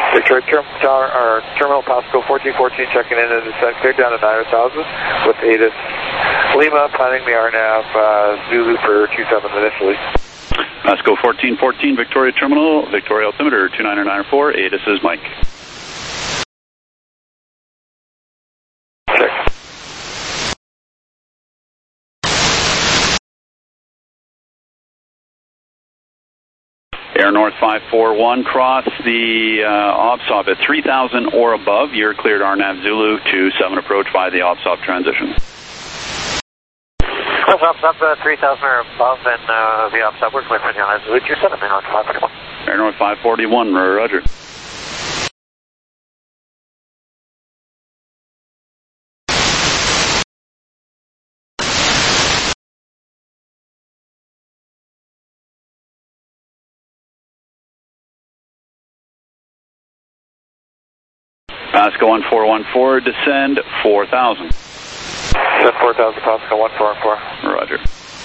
Victoria Terminal Pasco 1414 checking in and descent cleared down to 9,000 with ATIS Lima planning the RNAV Zulu for 27 initially. Pasco 1414 Victoria Terminal, Victoria altimeter 29904, ATIS is Mike. Check. Air North 541, cross the OBSOP at 3,000 or above. You're cleared RNAV Zulu to 7 approach by the OBSOP transition. OBSOP 3,000 or above and the OBSOP works with RNAV Zulu to 7, Air North 541. Air North 541, roger. Pasco 1414, descend 4,000. Descend 4,000, Pasco 1414. Roger.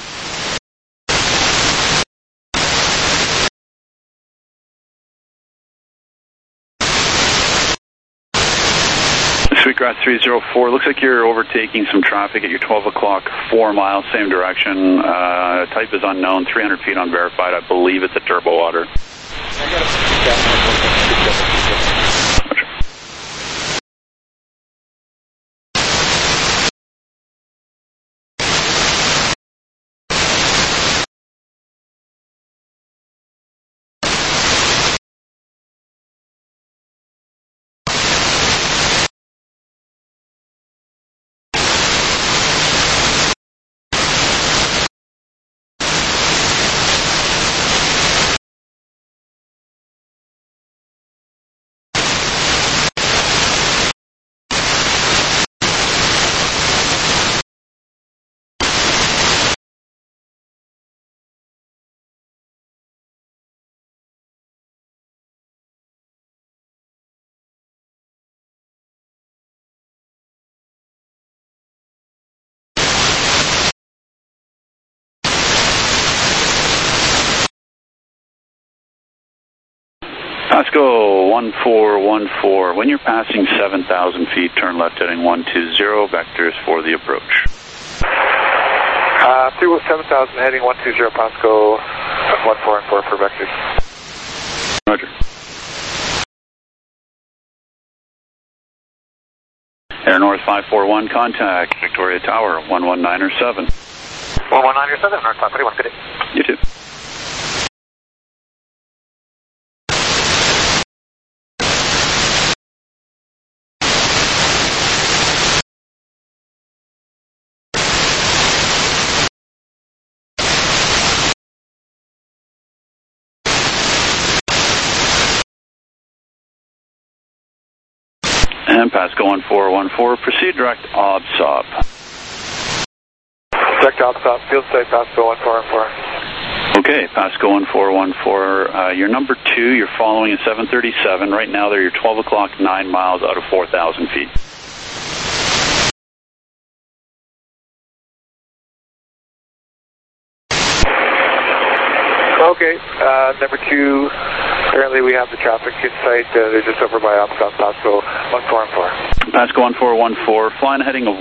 Sweetgrass 304, looks like you're overtaking some traffic at your 12 o'clock, 4 miles, same direction. Type is unknown, 300 feet unverified. I believe it's a turbo water. Pasco 1414, when you're passing 7,000 feet, turn left heading 120, vectors for the approach. 7,000 heading 120, Pasco 1414 for vectors. Roger. Air North 541, contact Victoria Tower 11907. 11907, North 541, good day. You too. And Pasco 1414, proceed direct OBSOP. Direct OBSOP, field site Pasco 1414. Okay, Pasco 1414, you're number 2, you're following a 737. Right now they're your 12 o'clock, 9 miles out of 4,000 feet. Okay, number 2, apparently we have the traffic site. They're just over by OBSOP, Pasco 1414. Pasco 1414, flying a heading of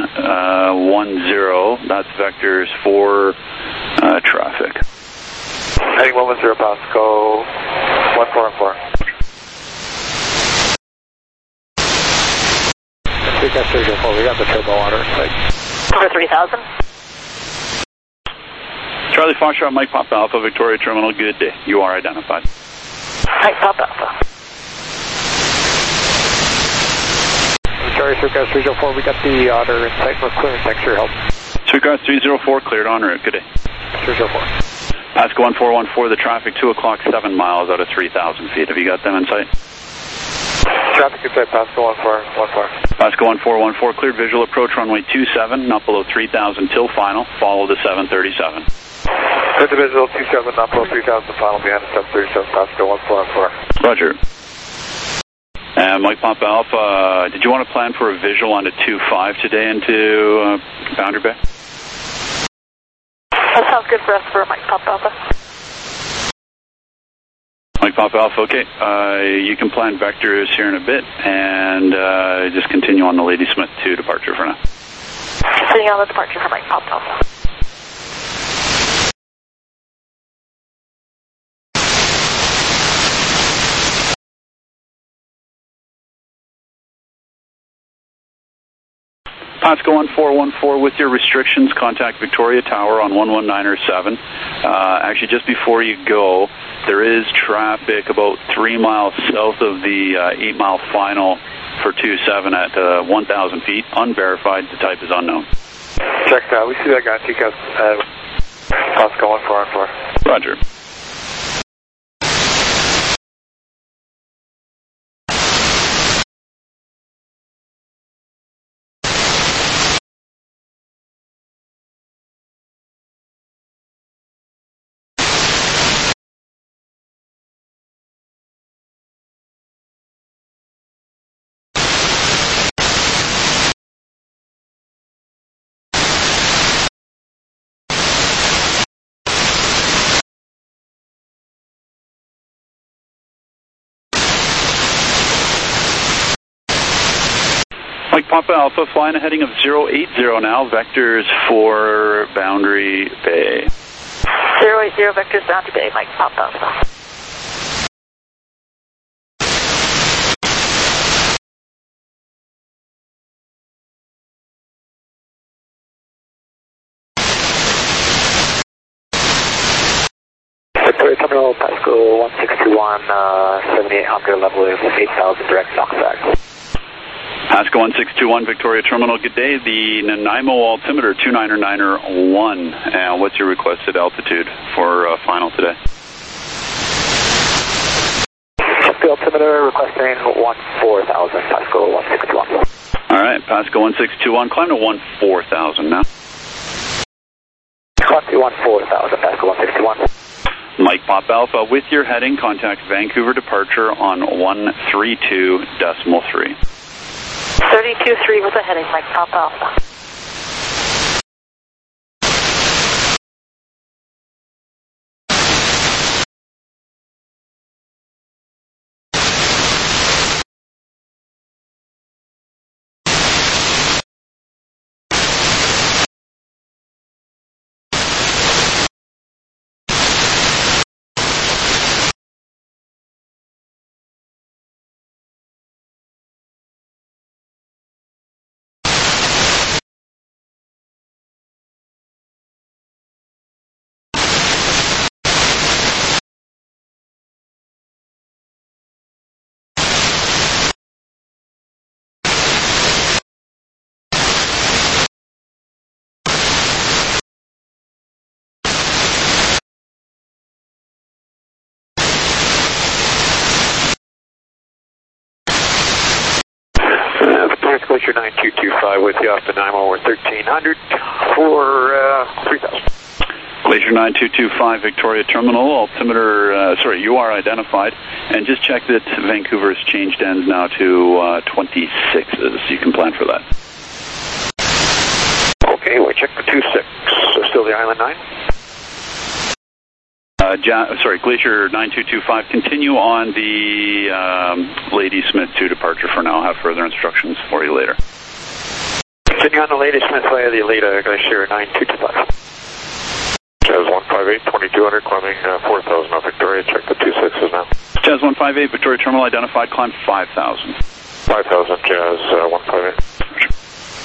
110, that's vectors for traffic. Heading 110, Pasco 1414. We got the turbo water site. Over 3,000. Charlie Foxtrot, Mike Papa Alpha, Victoria Terminal, good day. You are identified. Mike Papa Alpha. Sorry, Sweetgrass 304, we got the otter in sight. We're clearing. Thanks for your help. Sweetgrass 304, cleared en route. Good day. 304. Pasco 1414, the traffic 2 o'clock, 7 miles out of 3,000 feet. Have you got them in sight? Traffic in sight, Pasco 1414. Pasco 1414, cleared visual approach runway 27, not below 3,000 till final. Follow the 737. Cleared the visual 27, not below 3,000 final behind the 737, Pasco 1414. Roger. Mike Papa Alpha, did you want to plan for a visual on a 2-5 today into Boundary Bay? That sounds good for us for Mike Papa Alpha. Mike Mike Papa Alpha, okay. You can plan vectors here in a bit, and just continue on the Ladysmith to departure for now. Continue on the departure for Mike Papa Alpha. Pasco 1414 with your restrictions, contact Victoria Tower on 11907. Actually, just before you go, there is traffic about 3 miles south of the 8 mile final for 27 at 1,000 feet, unverified, the type is unknown. Check that. We see that guy, TCAS, Pasco 1414. Roger. Mike Papa Alpha, flying a heading of 080 now, vectors for Boundary Bay. 080 vectors Boundary Bay, Mike Papa Alpha. Victoria Terminal, Pasco 1621, 7800, level is 8,000, direct knockback. Pasco 1621, Victoria Terminal, good day. The Nanaimo altimeter 299er1. And what's your requested altitude for final today? Check the altimeter, requesting 14,000, Pasco 1621. All right, Pasco 1621, climb to 14,000 now. Climb to 14,000, Pasco 1621. Mike Pop Alpha, with your heading, contact Vancouver departure on 132.3. 32.3 with a heading, Mike Papa Alpha. Glacier 9225 with you off the Nanaimo, we're 1300 for 3000. Glacier 9225, Victoria Terminal, altimeter, you are identified, and just check that Vancouver's changed ends now to 26s. You can plan for that. Okay, we check the 26. So still the Island 9? Glacier 9225, continue on the Ladysmith to departure for now. I'll have further instructions for you later. Continue on the Ladysmith via the Alita, Glacier 9225. Jazz 158, 2200, climbing 4,000 off Victoria, check the 26s now. Jazz 158, Victoria Terminal identified, climb 5,000. 5,000, Jazz 158.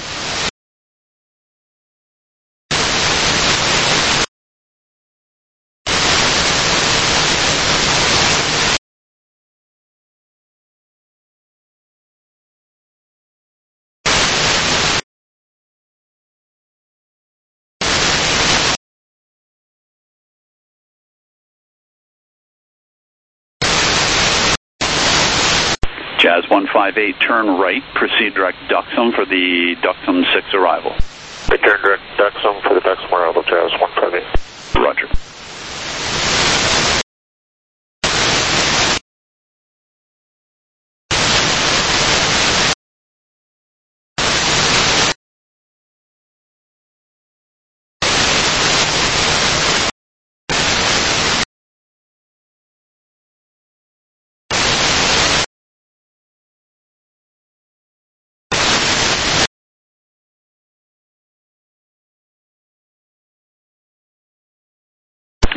Jazz 158, turn right, proceed direct Duxham for the Duxham 6 arrival. Return direct Duxham for the Duxham arrival, Jazz 158. Roger.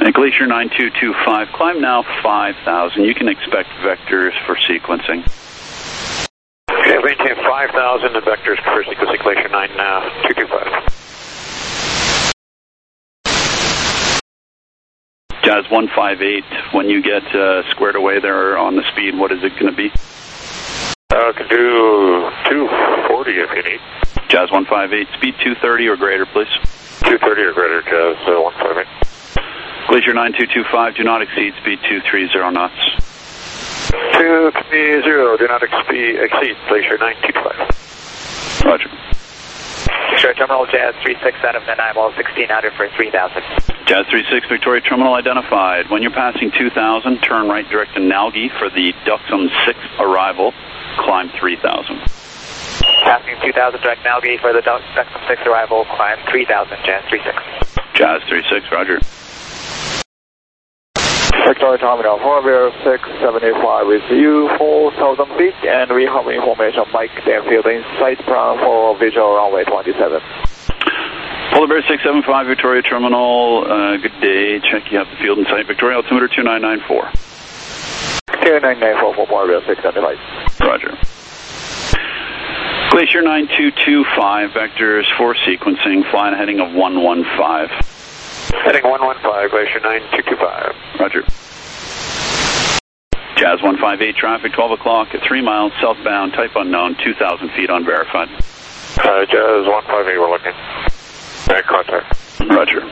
And Glacier 9225, climb now 5,000. You can expect vectors for sequencing. Okay, maintain 5,000 and vectors for sequencing Glacier 9225. Jazz 158, when you get squared away there on the speed, what is it going to be? Can do 240 if you need. Jazz 158, speed 230 or greater, please. 230 or greater, Jazz 158. Glacier 9225, do not exceed speed 230 knots. 230, do not exceed Glacier 9225. Roger. Sure, terminal Jazz 36 out of the 9 ball 1600 for 3,000. Jazz 36, Victoria Terminal identified. When you're passing 2,000, turn right direct to Nalgi for the Duxom 6 arrival. Climb 3,000. Passing 2,000 direct Nalgi for the Duxom 6 arrival. Climb 3,000, Jazz 36. Jazz 36, roger. Victoria Terminal 40675 with you, 4,000 feet, and we have information Mike Danfield in sight plan for visual runway 27. Polar Bear 675, Victoria Terminal, good day. Check you have the field in sight. Victoria altimeter 2994. 2994 for Polar Bear 675. Roger. Glacier 9225, vectors for sequencing, flying a heading of 115. Heading 115, Glacier 9225. Roger. Jazz 158, traffic 12 o'clock at 3 miles southbound, type unknown, 2,000 feet unverified. Jazz 158, we're looking. Contact. Roger.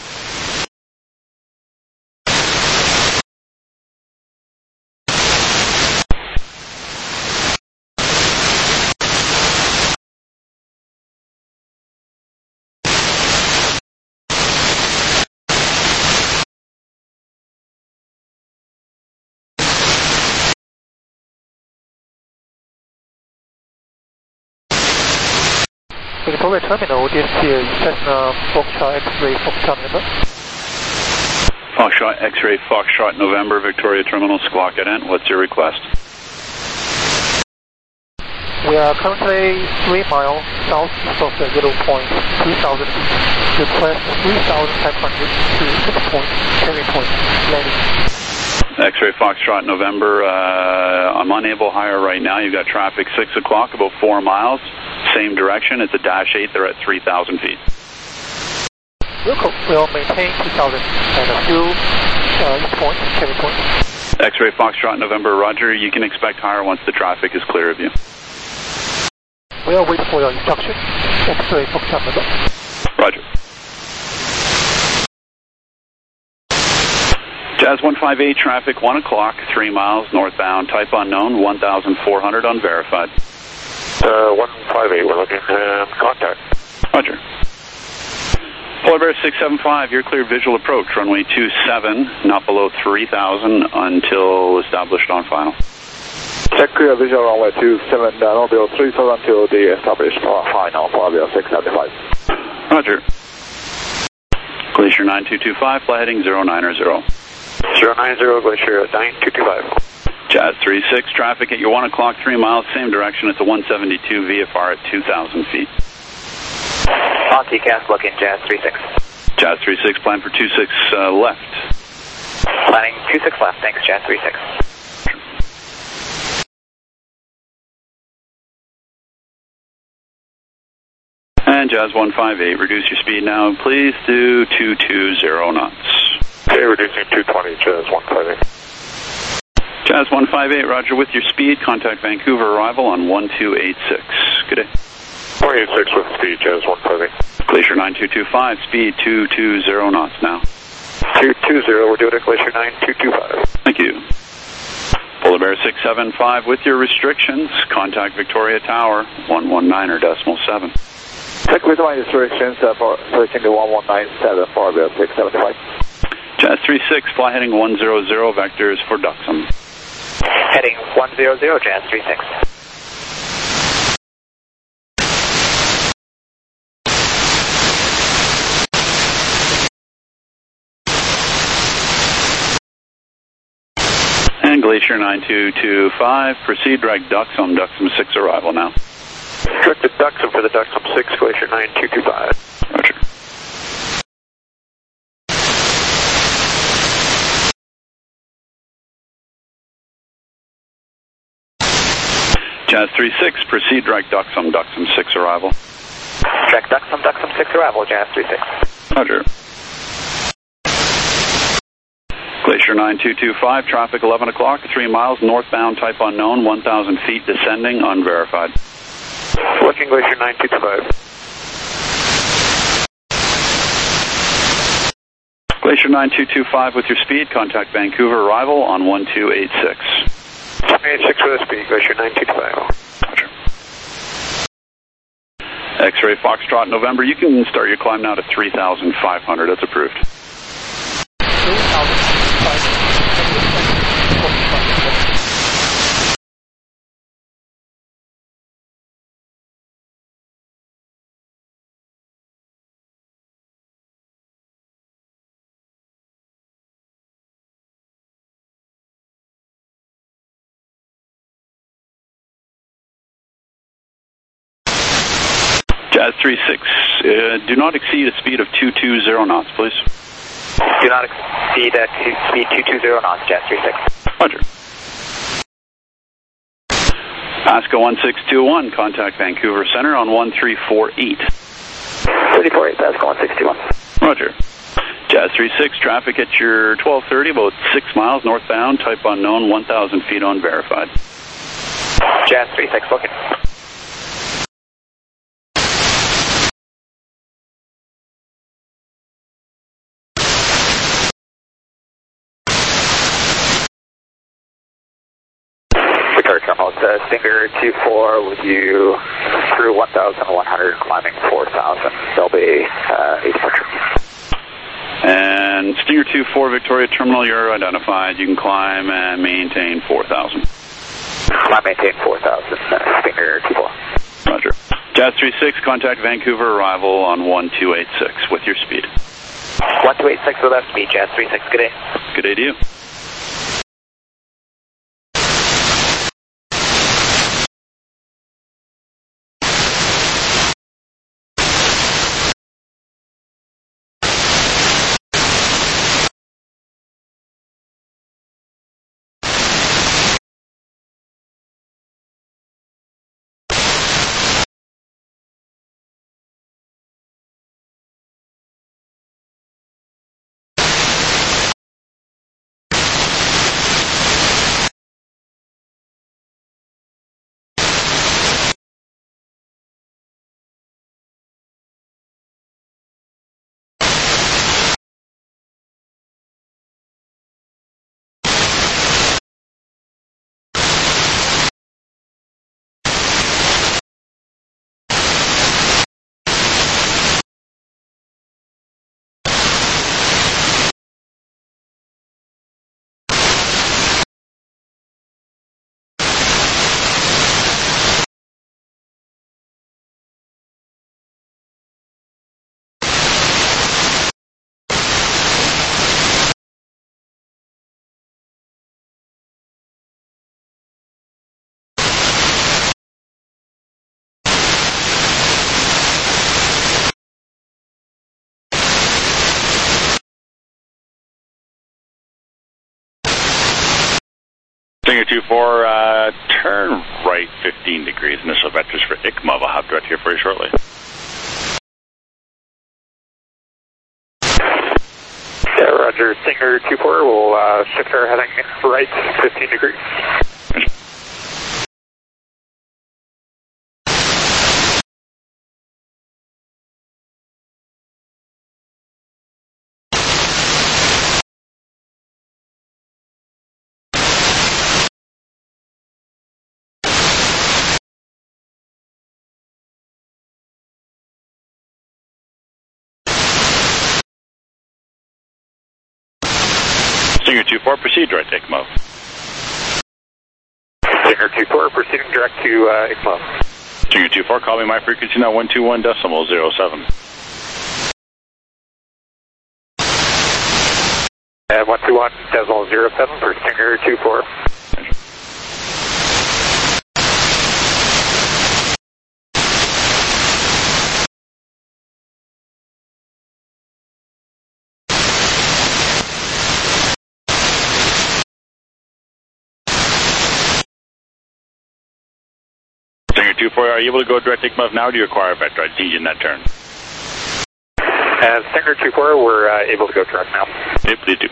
Victoria Terminal, this is Cessna Foxtrot X-ray Foxtrot number. Foxtrot X-ray Foxtrot November, Victoria Terminal, squawk at end. What's your request? We are currently 3 miles south of the 0.2000 feet. Request 3,500 to 6 carry point, landing. X-ray Foxtrot November, I'm unable higher right now. You've got traffic 6 o'clock, about 4 miles. Same direction, it's a Dash 8, they're at 3,000 feet. We'll maintain 2,000 and a few east point, carry point. X-ray Foxtrot November, roger. You can expect higher once the traffic is clear of you. We'll wait for your instruction. X-ray Foxtrot number. Roger. Jazz 158, traffic 1 o'clock, 3 miles northbound, type unknown, 1,400 unverified. 158, we're looking. Contact. Roger. Polar Bear 675, you're clear visual approach, runway 27, not below 3,000 until established on final. Check clear visual runway 27, not below 3,000 until the established final, Polar Bear 675. Roger. Glacier 9225, fly heading 090. 090, Glacier 9225. Jazz 36, traffic at your 1 o'clock, 3 miles, same direction. It's a 172 VFR at 2,000 feet. On TCAS, looking Jazz 36. Jazz 36, plan for 26 left. Planning 26 left, thanks Jazz 36. And Jazz 158, reduce your speed now, please, to 220 knots. Okay, reducing 220, Jazz 158. Jazz 158, roger, with your speed, contact Vancouver arrival on 1286. Good day. 186 with speed, Jazz 158. Glacier 9225, speed 220 knots now. 220, we're doing it, Glacier 9225. Thank you. Polar Bear 675, with your restrictions, contact Victoria Tower, 119.7. Check with my restrictions for searching the 1197 Polar Bear 675. Jazz 36, fly heading 100, vectors for Duxom. Heading 100, Jazz 36. And Glacier 9225, proceed direct Duxom, Duxom 6 arrival now. Direct to Duxom for the Duxom 6, Glacier 9225. Roger. Jazz 36, proceed direct Duxham 6 arrival. Direct Duxham 6 arrival, Jazz 36. Roger. Glacier 9225, traffic 11 o'clock, 3 miles, northbound, type unknown, 1,000 feet descending, unverified. Looking Glacier 9225. Glacier 9225 with your speed, contact Vancouver arrival on 1286. 286 with a speed, Glacier 9225. Roger. X-ray Foxtrot November, you can start your climb now to 3,500, that's approved. 3,500. Jazz 36, do not exceed a speed of 220 knots, please. Do not exceed speed 220 knots, Jazz 36. Roger. ASCO 1621, contact Vancouver Center on 1348. 34.8, ASCO 1621. Roger. Jazz 36, traffic at your 1230, about 6 miles northbound, type unknown, 1,000 feet unverified. Jazz 36, looking. Stinger 24 with you through 1,100, climbing 4,000. There'll be a departure. And Stinger 24 Victoria Terminal, you're identified. You can climb and maintain 4,000. Climb, maintain 4,000. Stinger 24. Roger. Jazz 36, contact Vancouver arrival on 1286 with your speed. 1286 with our speed, Jazz 36. Good day. Good day to you. Stinger 24, turn right 15 degrees. Initial vectors for ICMA. We'll have direct here for you shortly. Yeah, Roger. Stinger 24, we'll shift our heading right 15 degrees. Stinger 24, proceed direct to ICMO. Stinger 24, proceeding direct to ICMO. Stinger 24, call me my frequency now 121.07. And 121.07 for Stinger 24. 24, are you able to go direct ICMA now, or do you require a vector? I see you in that turn. Stinger 24, we're able to go direct now. Okay, please do.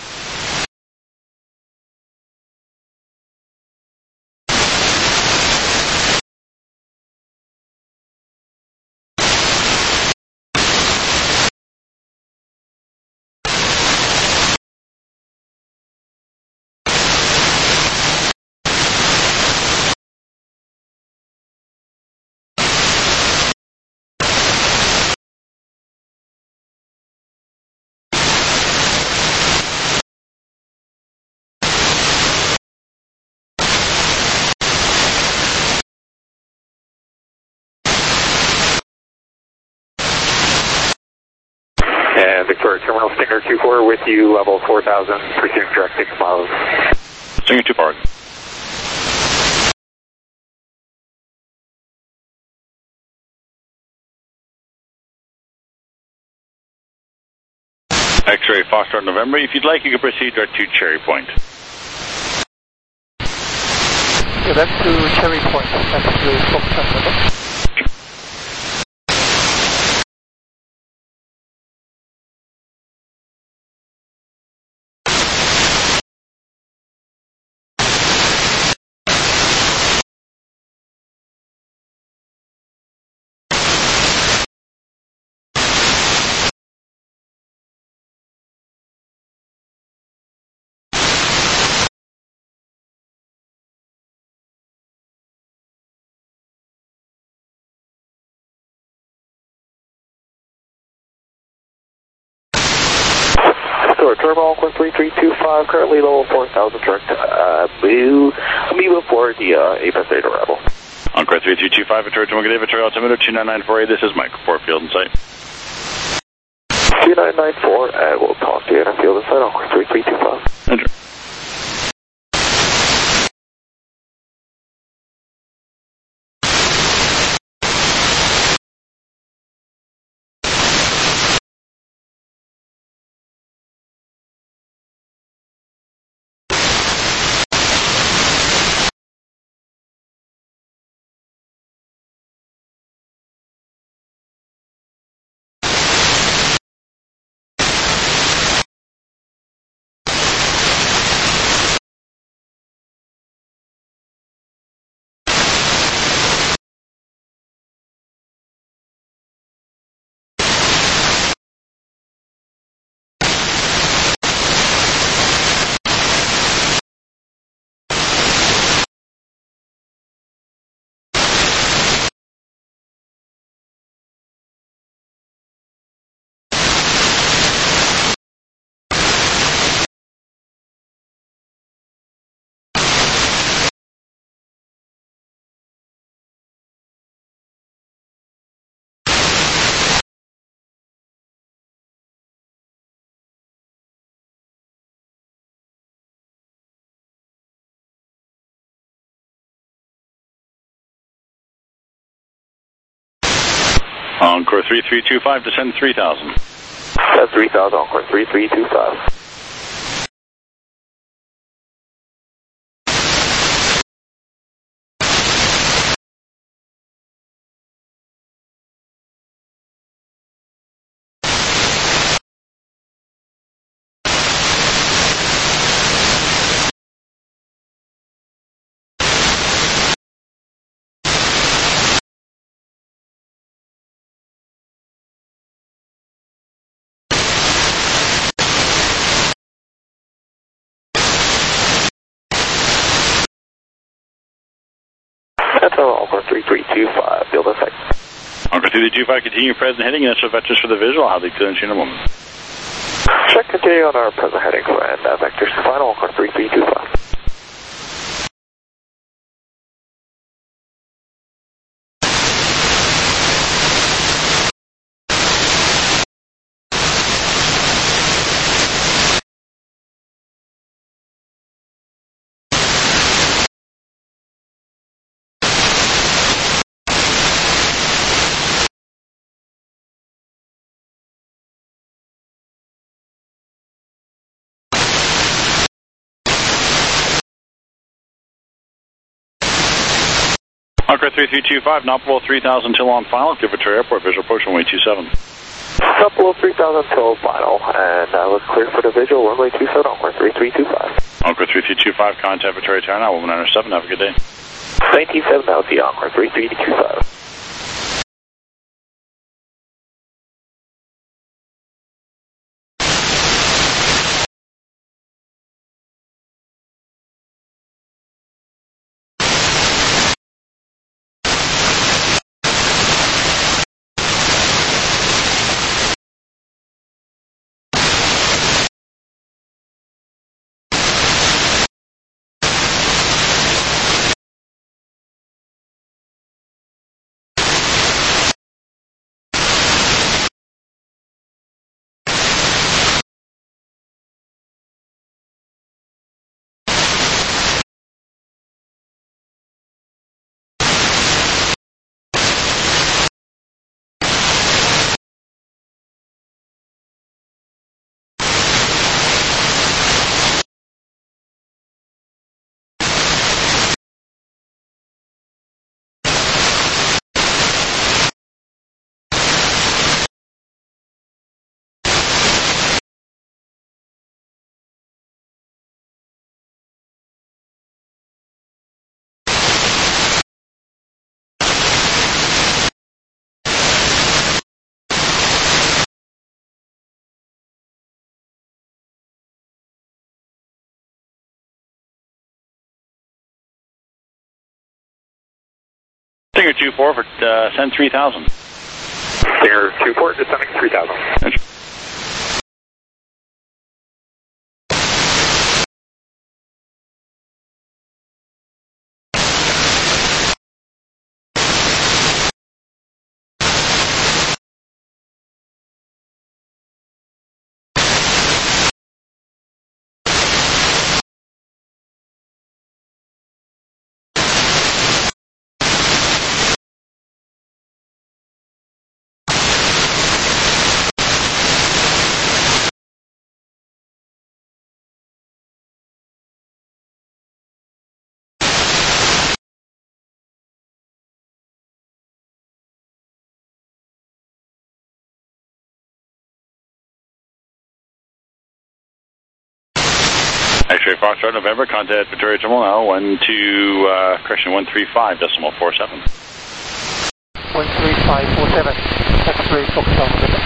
Victoria Terminal, Stinger 24 with you, level 4000, pursuing direct ICMA. Stinger 24. X-ray Foxtrot November. If you'd like, you can proceed direct to Cherry Point. Yeah, that's to Cherry Point. That's the Foxtrot November. Terminal, Quest 3325, currently level 4000, direct move for the APES data arrival. Encore 3325, Victoria Toronto, Victoria altimeter 29948, this is Mike, Port Field in sight. 2994, we'll talk to you in a field in sight, Encore 3325. Enter. Encore 3325, descend 3000. That's 3000, Encore 3325. That's Encore 3325, field in sight. Encore 3325, continue present heading, initial vectors for the visual, how they clearance in a moment. Check continue on our present heading and vectors to final, Encore 3325. Encore 3325, Nopal 3000 till on final. Give Victoria Airport, visual approach runway 27. Couple of 3,000 till final, and look clear for the visual, runway 27, Encore 3325. Encore 3325, contact Victoria Tower now, 197, have a good day. 197, that'll be Encore 3325. Stinger 24 for send 3000. Stinger 24, descending 3000. X-ray Foxtrot November, contact Victoria Terminal now, 135.47. 13547, X-ray Foxtrot November.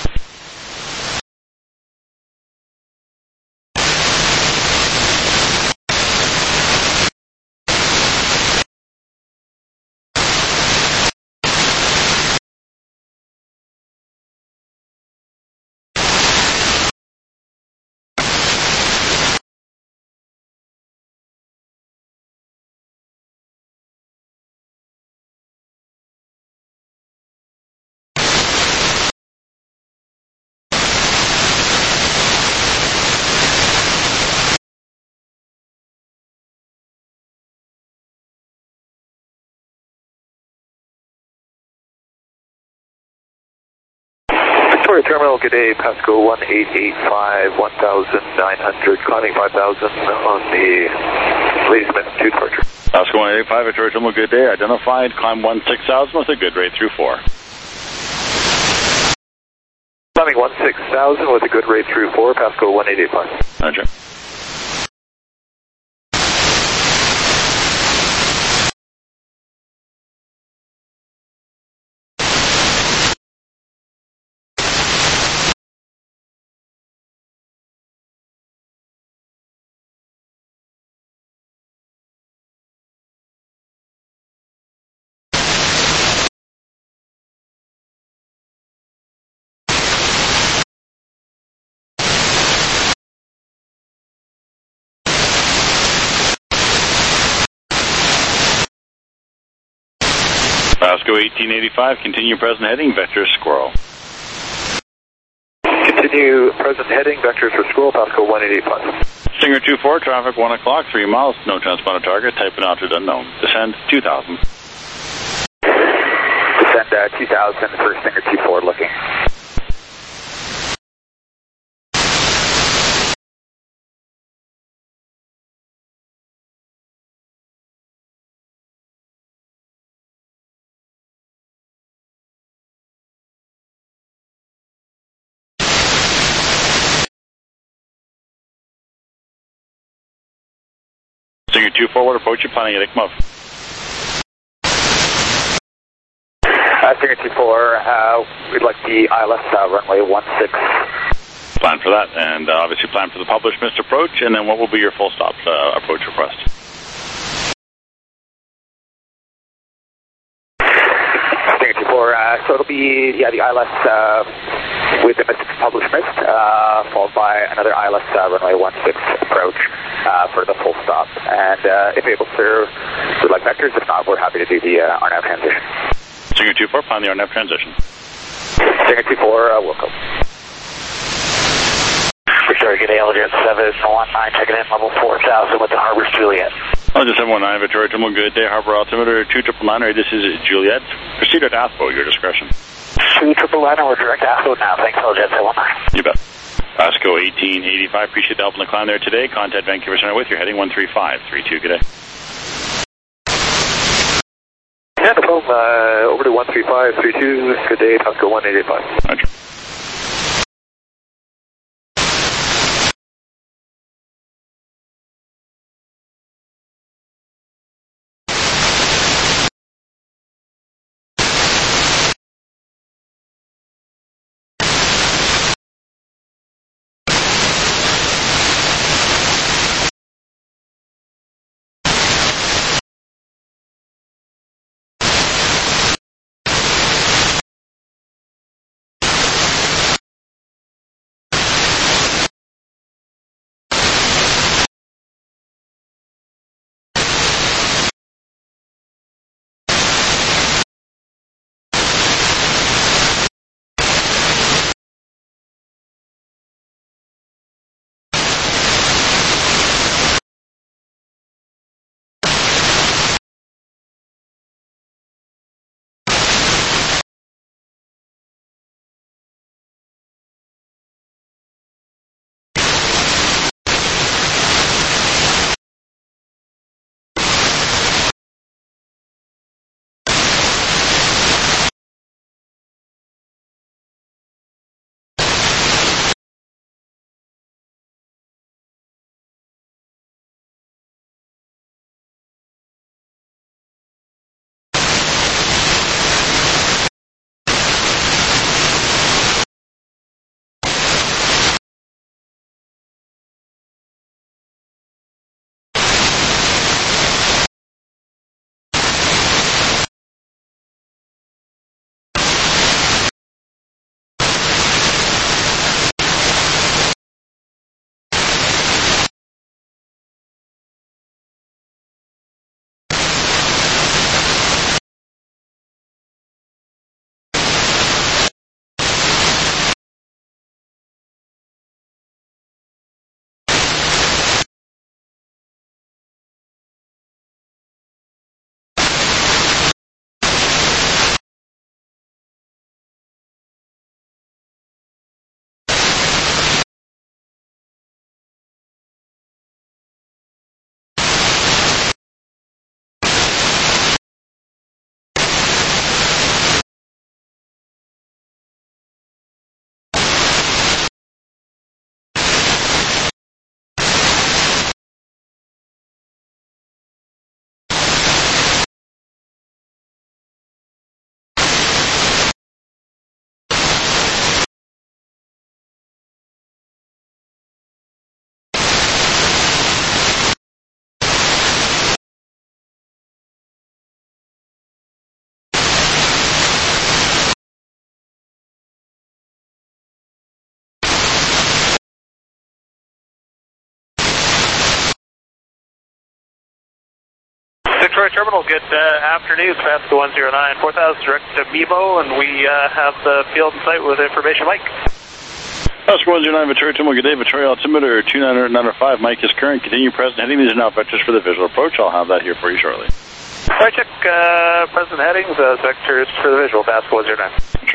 Victoria Terminal, good day, Pasco 1885, 1,900, climbing 5,000 on the latest altitude departure. Pasco 185, Victoria Terminal, good day, identified, climb 16,000 with a good rate through 4. Climbing 16,000 with a good rate through 4, Pasco 1885. Roger. Pasco 1885, continue present heading, vector Squirrel. Continue present heading, vectors for Squirrel, Pasco 1885. Stinger 24, traffic 1 o'clock, 3 miles, no transponder target, type and altitude unknown. Descend 2000. Descend 2000 for Stinger 24 looking. 224, what approach you planning at ICMOV? Stinger 24, we'd like the ILS runway 16. Plan for that, and obviously plan for the published missed approach, and then what will be your full stop approach request? Stinger 24, so it'll be, the ILS with the published missed, followed by another ILS runway 16 approach for the full stop. And if able, sir, we'd like vectors. If not, we're happy to do the RNAV transition. Stinger 24, plan the RNAV transition. Stinger 24, welcome. Victoria, good day, Alligator 719, checking in level 4000 with the Harbor's Juliet. Alligator 719, Victoria Terminal, good day, Harbor altimeter 2999, this is Juliet. Proceed at ASPO, your discretion. 2999, we're direct ASPO now, thanks, Alligator 719. You bet. ASCO 1885, appreciate the help in the climb there today. Contact Vancouver Center with your heading 13532, good day. Yeah, no problem. Over to 13532. Good day, Pasco 1885. Roger. Victoria Terminal, good afternoon. Pasco 109, 4000 direct to BMO, and we have the field in sight with information. Mike. Pasco 109, Victoria Terminal, good day. Victoria altimeter 295, Mike is current. Continue present heading. These are now vectors for the visual approach. I'll have that here for you shortly. Right, check present headings as vectors for the visual. Pasco 109.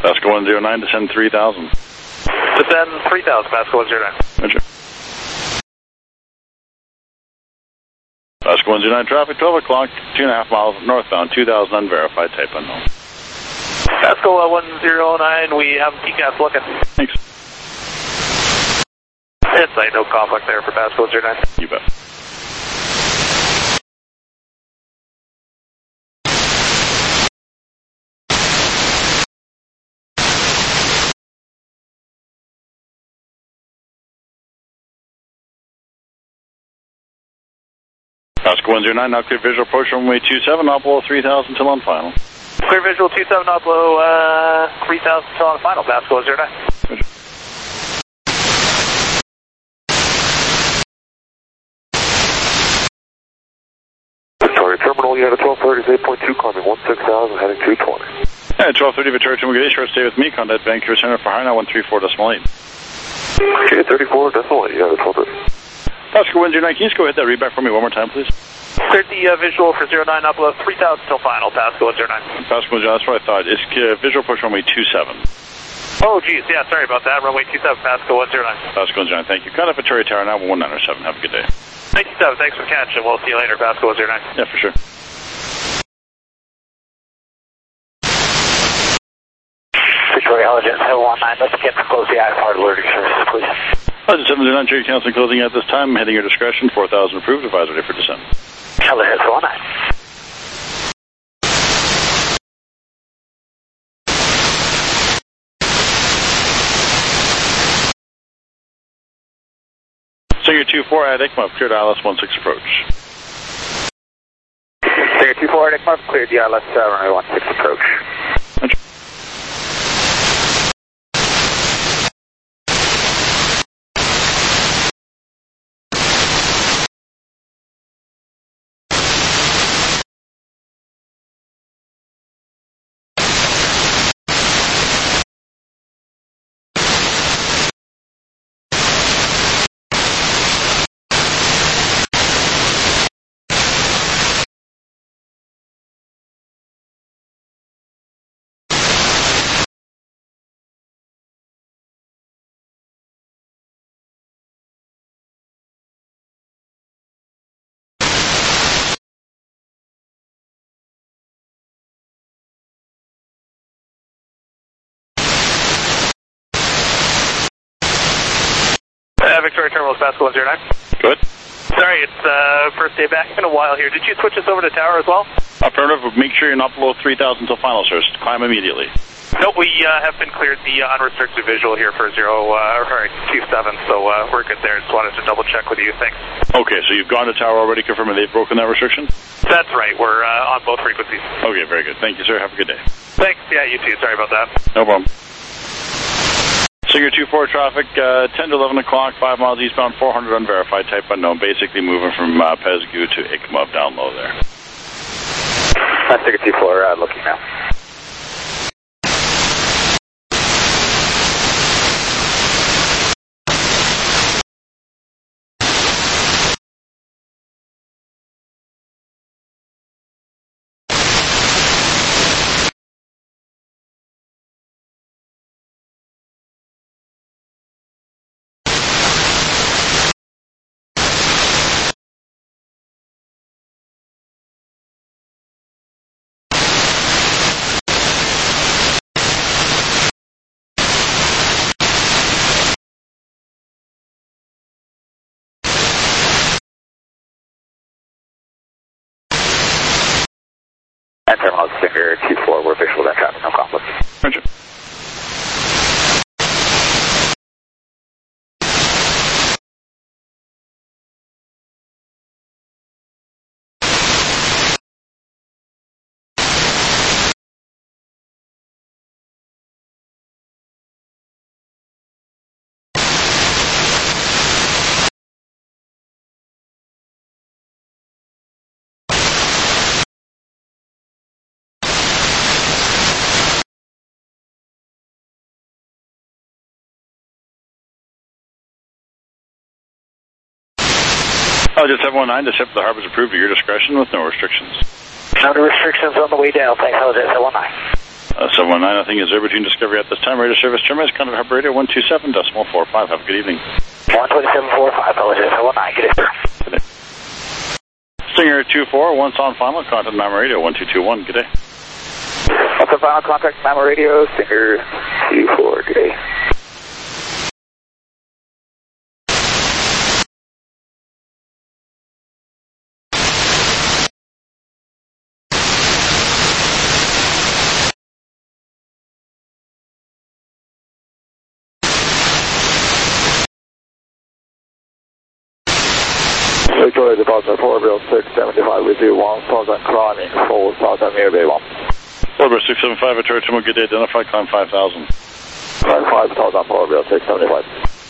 Pasco 109, descend 3,000. Descend 3,000, Pasco 109. Roger. Pasco 109 traffic, 12 o'clock, 2.5 miles northbound, 2,000 unverified, type unknown. Pasco 109, we have PCAS looking. Thanks. Insight, no conflict there for Pasco 109. You bet. Pasco 109, now clear visual approach runway 27, not below 3,000 till on final. Clear visual 27, not below 3,000 till on final, Pasco 109. Victoria Terminal, you had a 1230, 8.2, climbing 16,000, heading 220. Yeah, 1230 Victoria Terminal, good day, short stay with me, contact Vancouver Center for high now 134.8. Okay, 34.8, you had a 1230. Pasco 109, can you just go hit that readback for me one more time, please? Cleared the visual for 09, not below 3,000 till final, Pasco 109. Pasco 109, that's what I thought. It's visual approach runway 27. Oh, geez, yeah, sorry about that. Runway 27, Pasco 109. Pasco 109, thank you. Contact Victoria Tower now 197. Have a good day. 97, thanks for catching. We'll see you later, Pasco 109. Yeah, for sure. Victoria Allegiant 719, let's get to close the IFR alerting services, please. Allegiant 709, Cherry Council closing at this time. Heading your discretion, 4,000 approved. Advisory for descent. Allegiant 719. Singer 24 at ICMA, cleared ILS 16 approach. Singer 24 at ICMA, cleared the ILS runway 16 approach. Roger. Victoria Terminal, Pasco 109. Good. Sorry, it's first day back in a while here. Did you switch us over to tower as well? Affirmative, make sure you're not below 3,000 till final, sir. Climb immediately. No, we have been cleared the unrestricted visual here for 27, so we're good there. Just wanted to double check with you. Thanks. Okay, so you've gone to tower already, confirming they've broken that restriction? That's right. We're on both frequencies. Okay, very good. Thank you, sir. Have a good day. Thanks. Yeah, you too. Sorry about that. No problem. Singer 24 traffic, 10 to 11 o'clock, 5 miles eastbound, 400 unverified, type unknown, basically moving from Pesgu to ICMA down low there. That's Singer 24 looking now. And Terminal Singer 24, we're visual that traffic, no conflict. Roger. Just 719 to ship the harbor's approved at your discretion with no restrictions. No restrictions on the way down. Thanks, Allegiant 719. 719, nothing is between Discovery at this time. Radio service terminates. Contact Hub Radio 127.45. Have a good evening. 127.45, apologize, 719, good day, sir. Stinger 24, once on final, contact Mama Radio 1221, good day. What's the final contact, Mama Radio, Stinger 24, good day. Victoria departure 40675 with you 1000 climbing full southern nearby 1. Orbit 675, Victoria Timo, good day, identify, climb 5000. Climb 5000, 40675.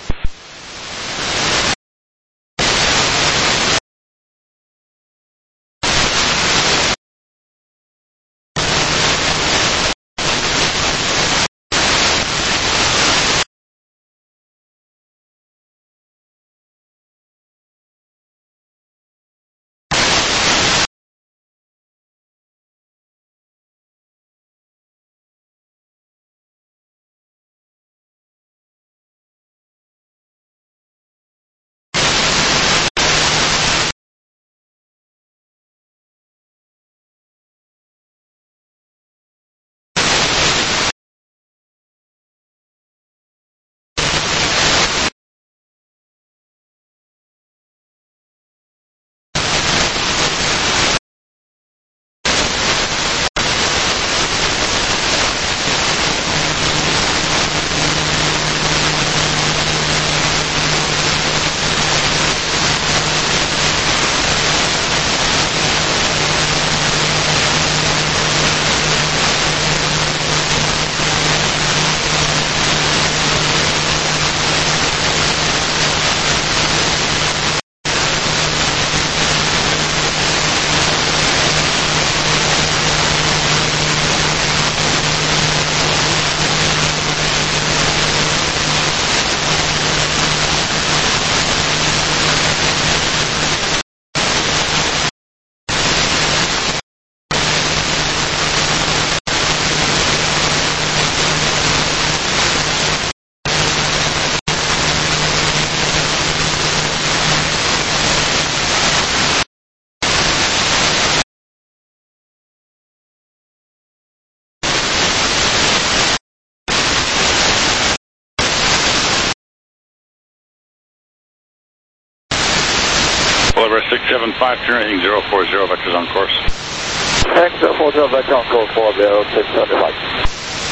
Oliver 675, turning 040, vectors on course. Thanks, 40 vector on course 40675.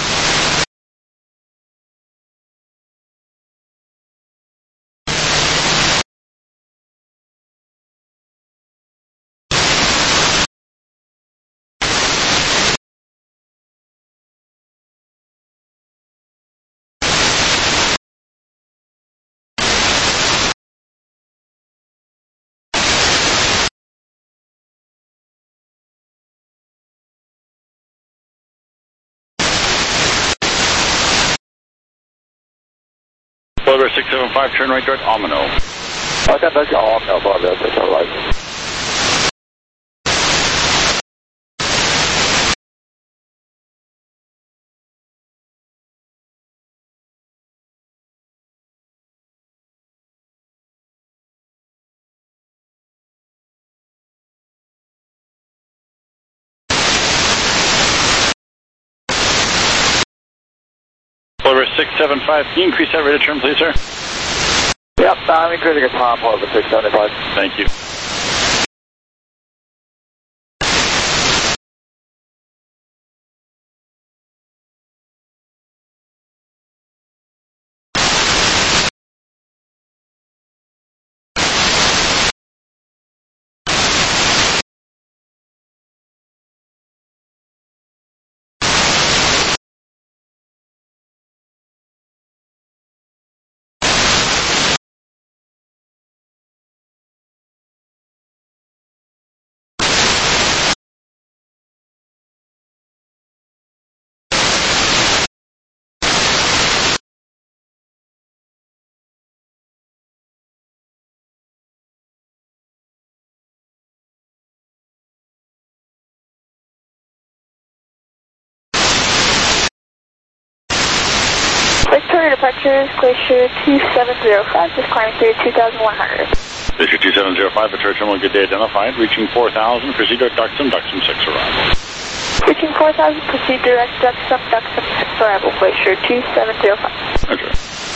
Oliver 675, turn right direct, Omino. Okay, that's Omino, 40675. Oliver 675, can you increase that rate of turn, please, sir? Yep, I'm increasing a time for the 675. Thank you. Vancouver departure is Glacier 2705, just climbing through 2100. Glacier 2705, Victoria Terminal, good day identified. Reaching 4000, proceed direct Duxton, Duxton 6 arrival. Reaching 4000, proceed direct Duxton, Duxton 6 arrival, Glacier 2705. Okay.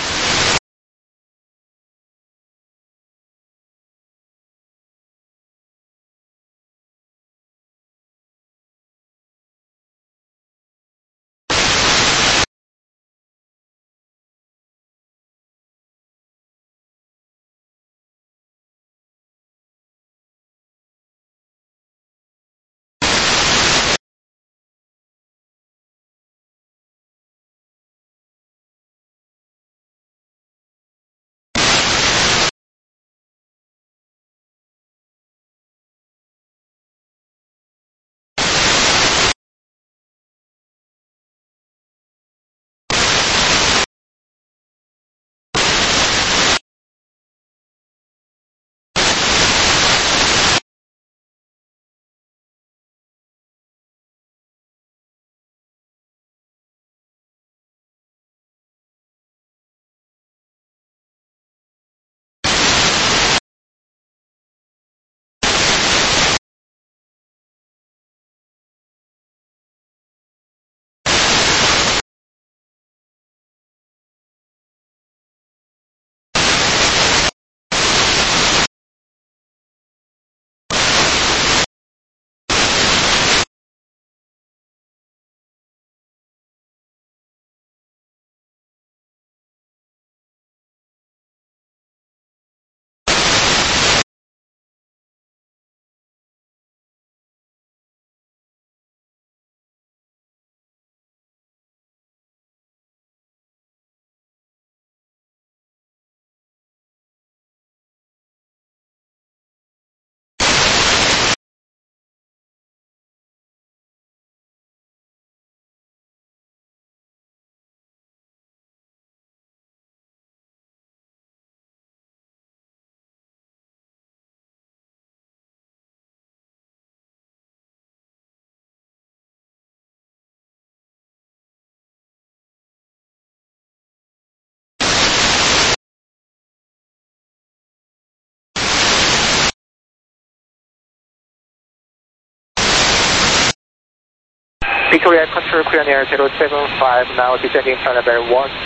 Victoria Control, clear on air 075, now descending Canada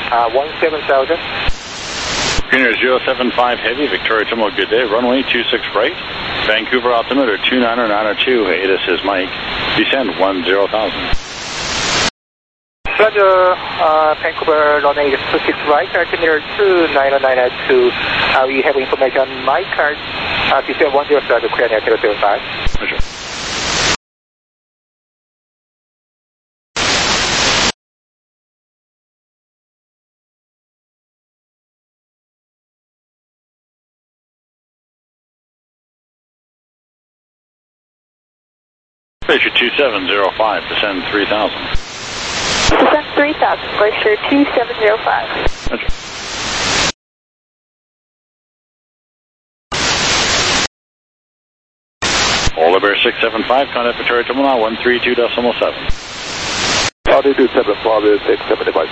17,000. Greener 075 Heavy, Victoria Terminal, good day. Runway 26 right. Vancouver altimeter 29902. ATIS is Mike. Descend 10,000. Roger, Vancouver runway 26 right, altimeter 29902. We have information on my card. Descend 10,000, clear on air 075. Roger. Glacier 2705, descend 3000. Descend 3000, Glacier 2705. Roger. Polar Bear 675, contact Victoria Terminal 132.7. 227, Flavia 675.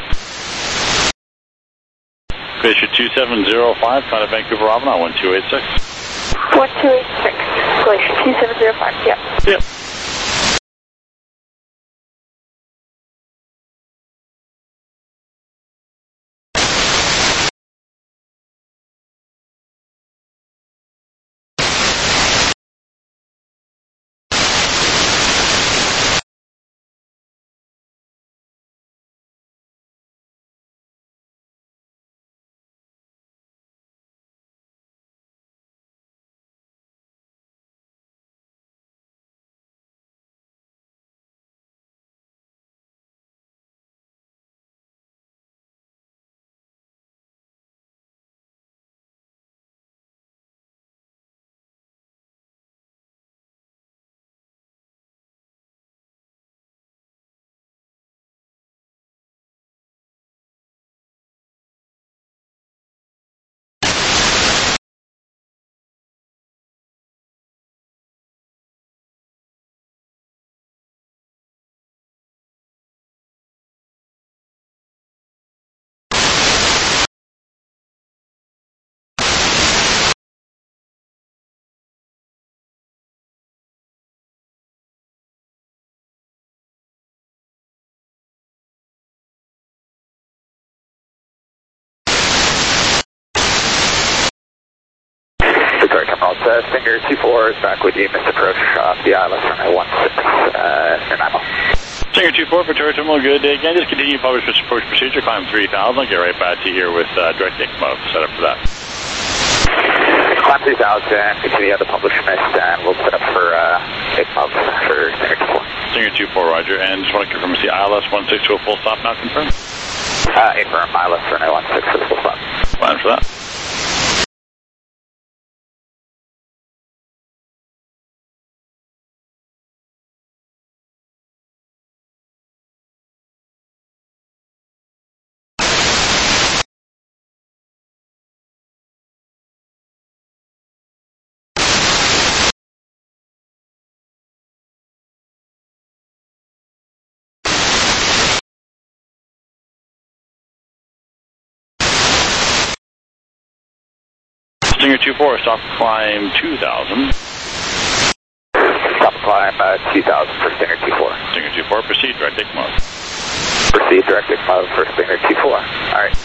Glacier 2705, contact Vancouver Avenue 1286. 1286, Glacier 2705, yep. Yep. Emerald. Stinger 24 is back with you, Mr. Approach off the ILS runway 16, Nanaimo. Stinger 24, Victoria Terminal, good day again. Just continue published approach procedure, climb 3000. I'll get right back to you here with direct take mode set up for that. Climb 3000, continue the published mist, and we'll set up for take mode for Stinger 24. Stinger 24, roger. And just want to confirm, is the ILS 16 to a full stop now confirmed? Affirm, ILS runway 16 to the full stop. Plan for that. Stinger 24, stop climb 2000. Stop climb 2000 for Stinger 24. Stinger 24, proceed direct take mode. Proceed direct take mode for Stinger 24. Alright.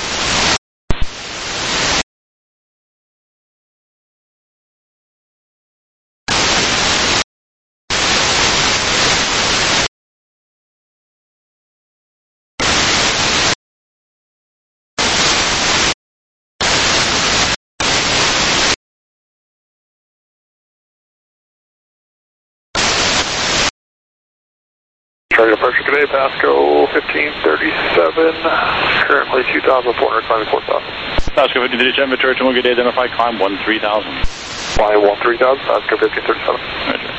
Target approach today, Pasco 1537, currently 2,400, climbing 4,000. Pasco 1537, Victoria Terminal, good day, identify climb 13,000. Climb 13,000, Pasco 1537. Roger.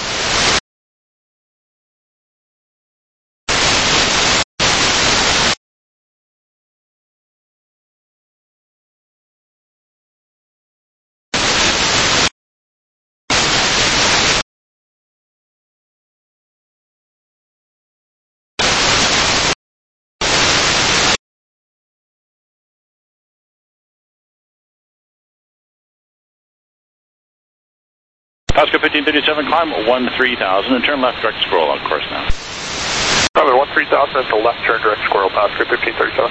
Pasco 1537, climb 13,000 and turn left direct scroll on course now. Climb 13,000 is the left turn direct squirrel, Pasco 1537.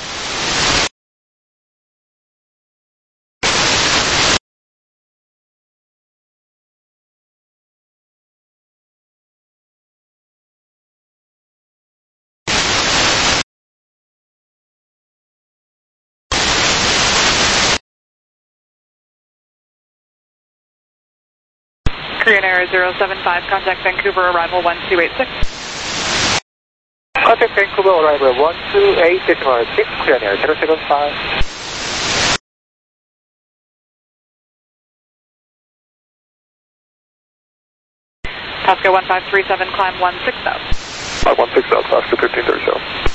Korean Air 075, contact Vancouver, arrival 1286. Contact Vancouver, arrival 128.6, Korean Air 075. Pasco 1537, climb 16,000. 16,000, Pasco 1537.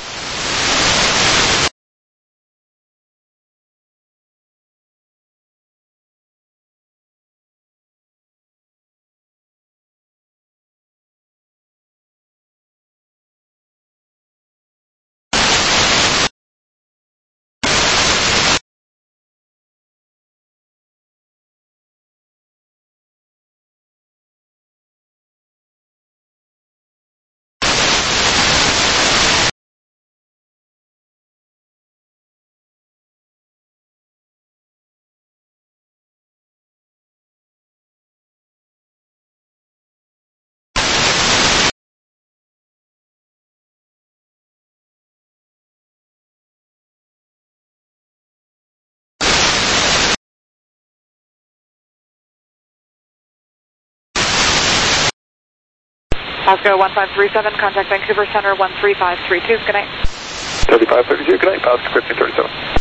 Pasco 1537, contact Vancouver Center 13532, good night. 3532, good night, Pasco 1537.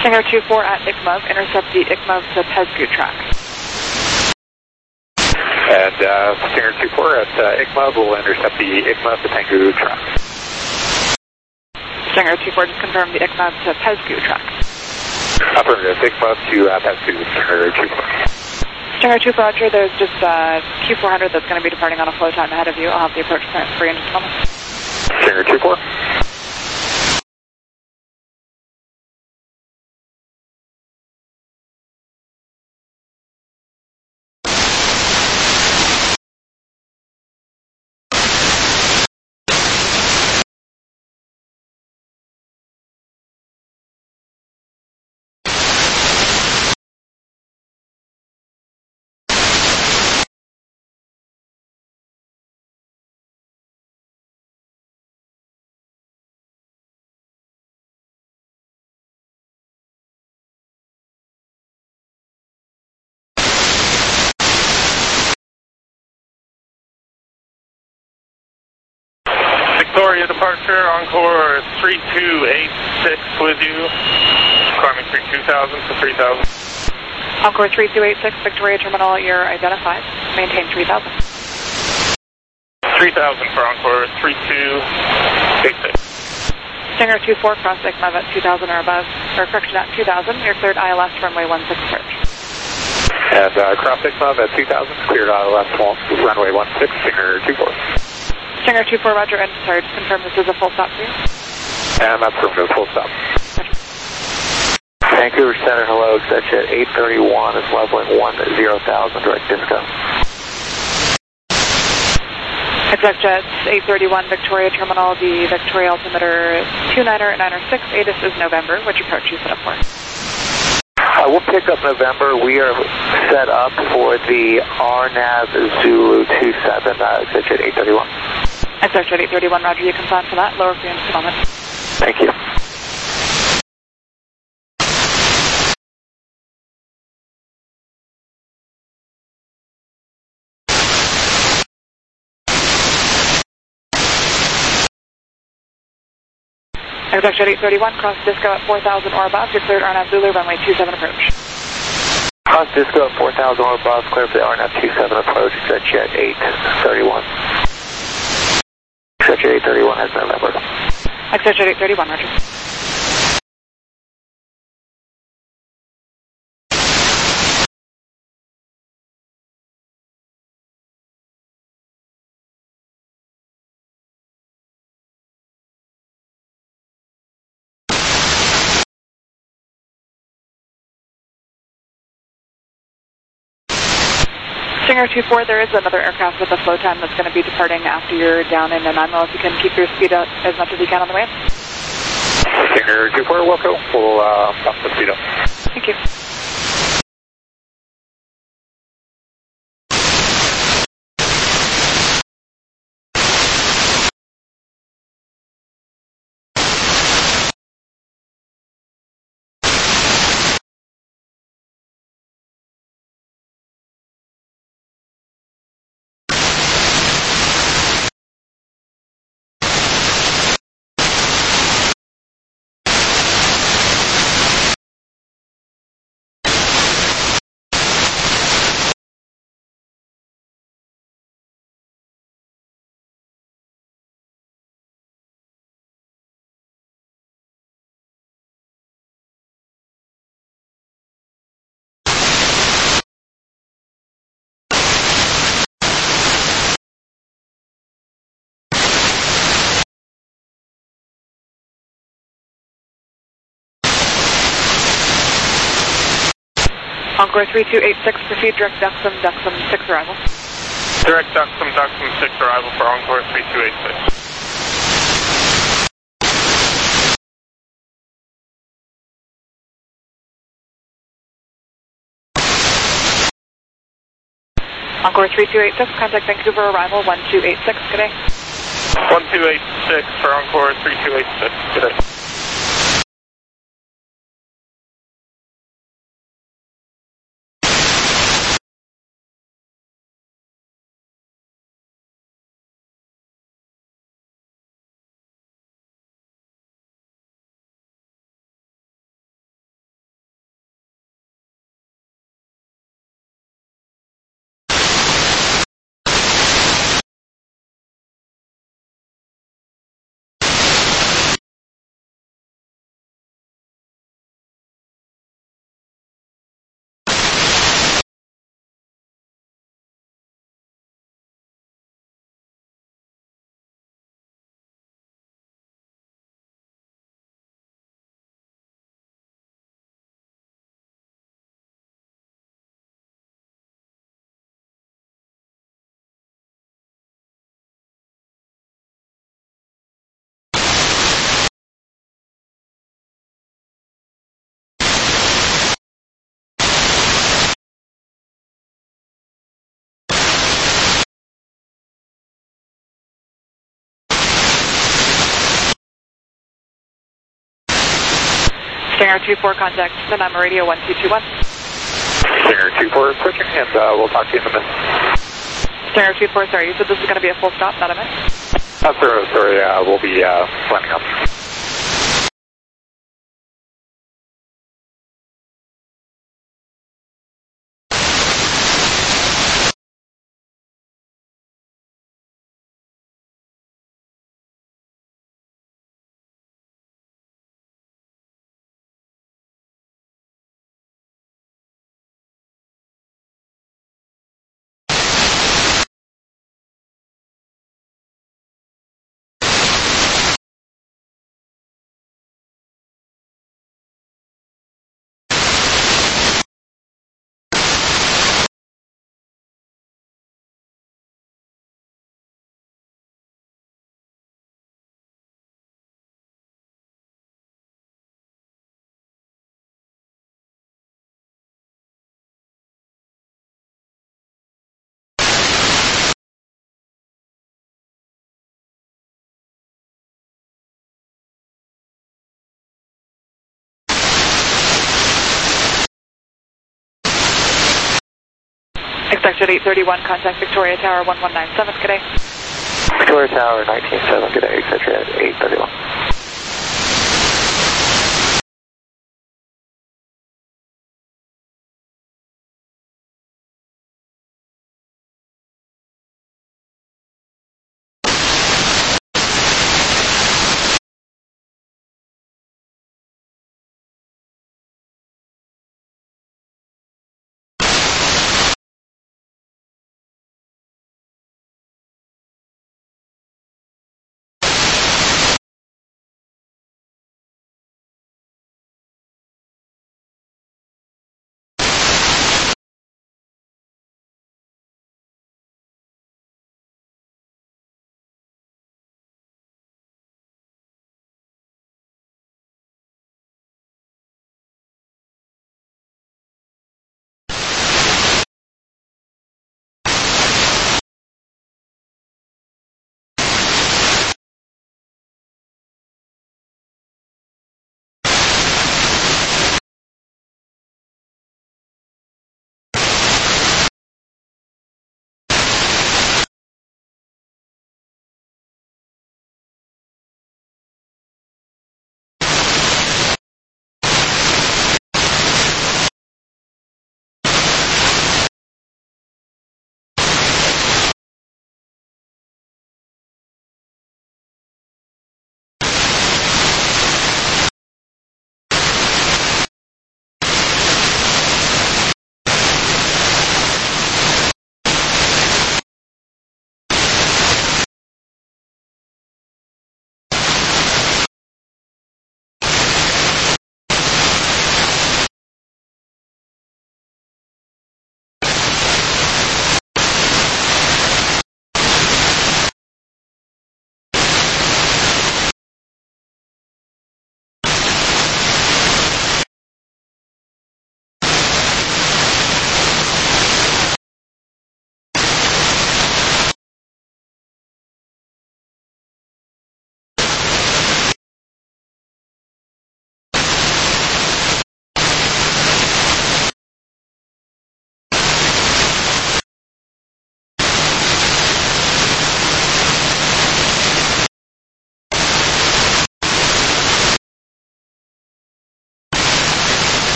Stinger 24 at ICMOV, intercept the ICMOV to Pescu track. And Stinger 24 at ICMOV will intercept the ICMOV to Pescu track. Stinger 24, just confirm the ICMOV to Pescu track. Affirmative, ICMOV to Pescu, Stinger 24. Stinger 2 Roger, there's just Q400 that's going to be departing on a flow time ahead of you. I'll have the approach clearance for you in just a moment. Stinger 24. Victoria departure, Encore 3286 with you. Climbing 32,000 to 3,000. Encore 3286, Victoria Terminal, you're identified. Maintain 3,000. 3,000 for Encore 3286. Stinger 24, cross ICMOV at 2,000 or above, or correction at 2,000. You're cleared ILS runway 16 approach. And cross ICMOV at 2,000, cleared ILS runway 16, Stinger 24. Stinger 24, Roger, and sorry, just confirm this is a full stop for you. And that's from the full stop. Roger. Vancouver Center, hello, exit 831 is leveling 10,000, direct disco. ExecJet 831 Victoria Terminal, the Victoria altimeter 29906, ATIS is November. Which approach you set up for? We'll pick up November. We are set up for the RNAV Zulu 27, ExecJet 831. ExecJet 831, Roger, you can plan for that. Lower for you in just a moment. Thank you. ExecJet 831, cross Disco at 4,000 or above. You're cleared RNAV Zulu, runway 27 approach. Cross Disco at 4,000 or above, clear for the RNAV 27 approach, ExecJet 831. ExecJet 831 has November. ExecJet 831, Roger. Stinger 24, there is another aircraft with a flow time that's going to be departing after you're down in Nanaimo. If you can keep your speed up as much as you can on the way. Stinger 24, welcome. We'll bump the speed up. Thank you. Encore 3286, proceed direct Duxum 6 arrival. Direct Duxum 6 arrival for Encore 3286. Encore 3286, contact Vancouver arrival 1286, good day. 1286 for Encore 3286, good day. Stinger 24, contact Nanaimo Radio 1221. Stinger 24 switching, and we'll talk to you in a minute. Stinger 24, sorry, you said this is going to be a full stop, not a miss? Sorry, we'll be landing up. Expected 831, contact Victoria Tower 1197, good day. Victoria Tower 197, good day, etc. 831.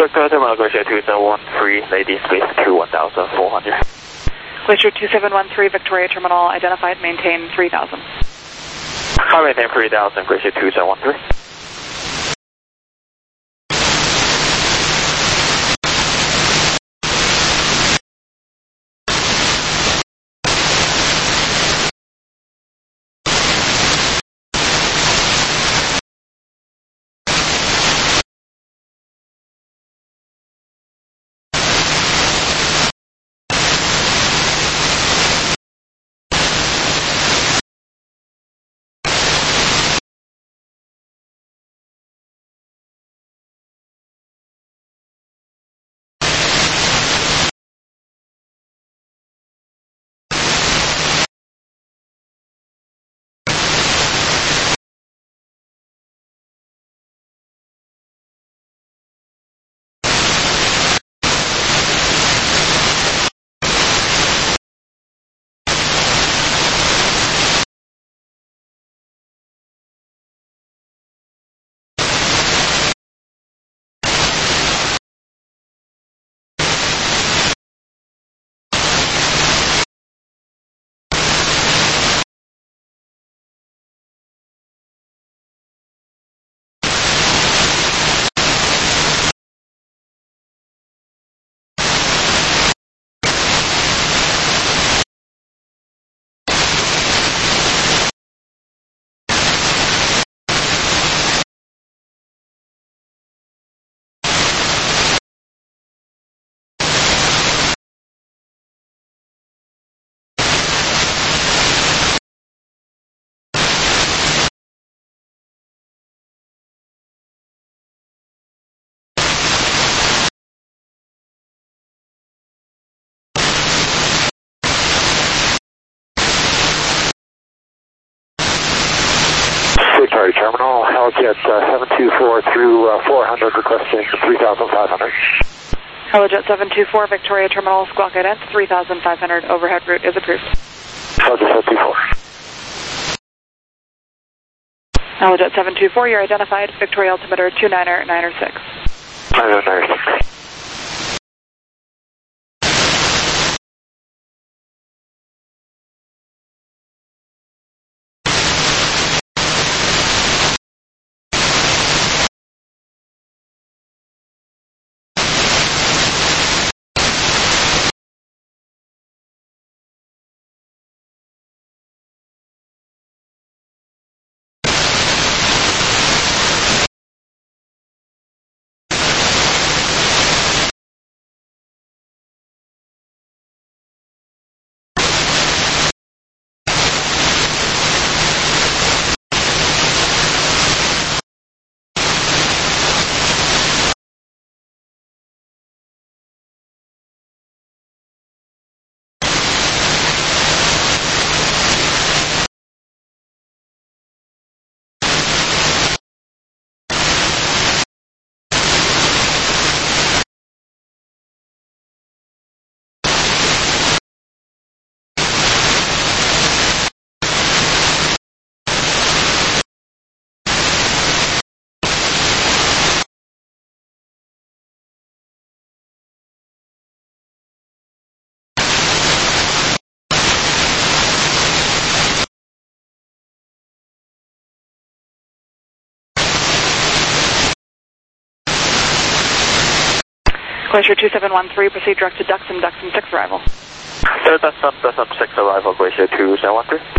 Victoria Terminal, Glacier 2713, lady space 21,400. Glacier 2713, Victoria Terminal, identified, maintain 3000. Maintain 3000, Glacier 2713. Victoria Terminal, Helijet 724 through 400, requesting 3,500. Helijet 724, Victoria Terminal, squawk ident, 3,500, overhead route is approved. Helijet 724. Helijet 724, you're identified, Victoria altimeter 29906. 996. Glacier 2713, proceed direct to Duxham 6 arrival. Duxham 6 arrival, Glacier 2713.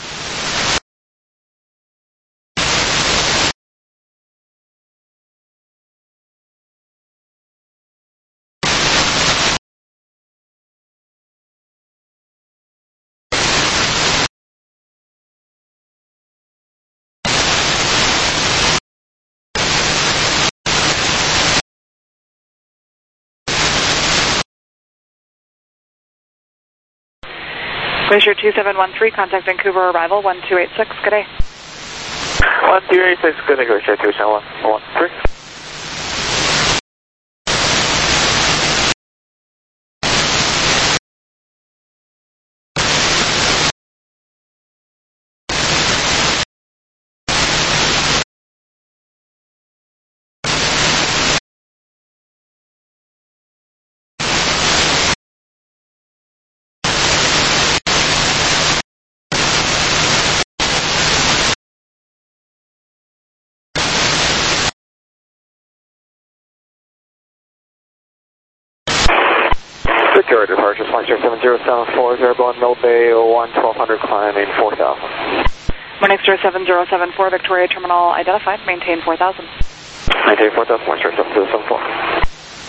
Glacier 2713, contact Vancouver arrival 1286, good day. 1286, good day, Glacier 2713. Victoria departure, flight 7074, Airborne Mill Bay 1200, climbing 4000. Morning Star 7074, Victoria Terminal identified, maintain 4000. Maintain 4000, Morning Star 7074.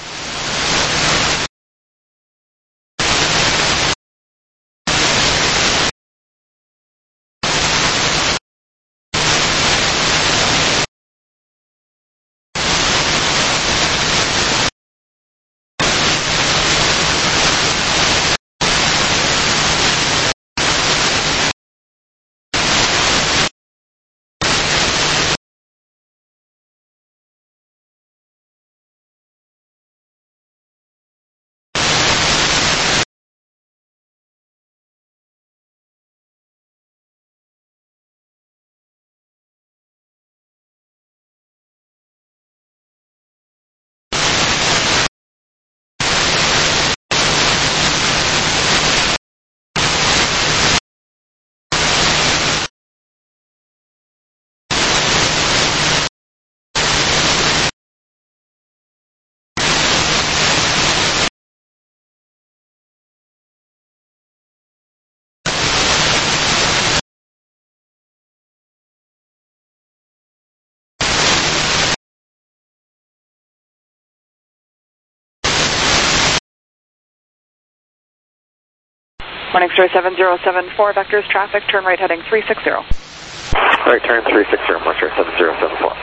Morning Star 7074, vectors traffic, turn right heading 360. Right turn 360, Morning Star 7074.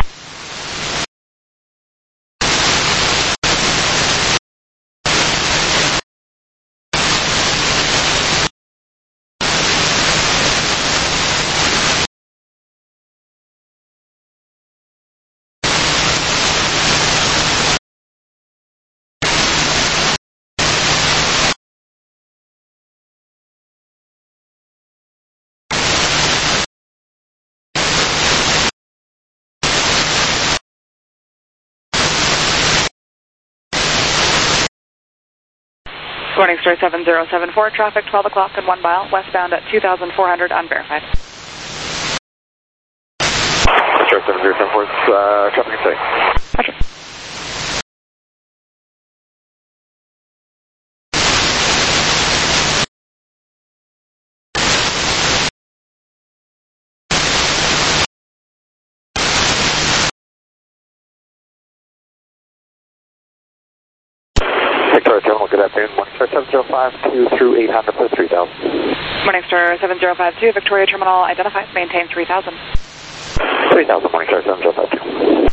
Morning Star 7074, traffic 12 o'clock and 1 mile, westbound at 2400, unverified. Star 7074, traffic in sight. Roger. Victoria Terminal, good afternoon. Morning Star 7052 through 800 for 3000. Morning Star 7052, Victoria Terminal identified, maintain 3000. 3000, Morning Star 7052.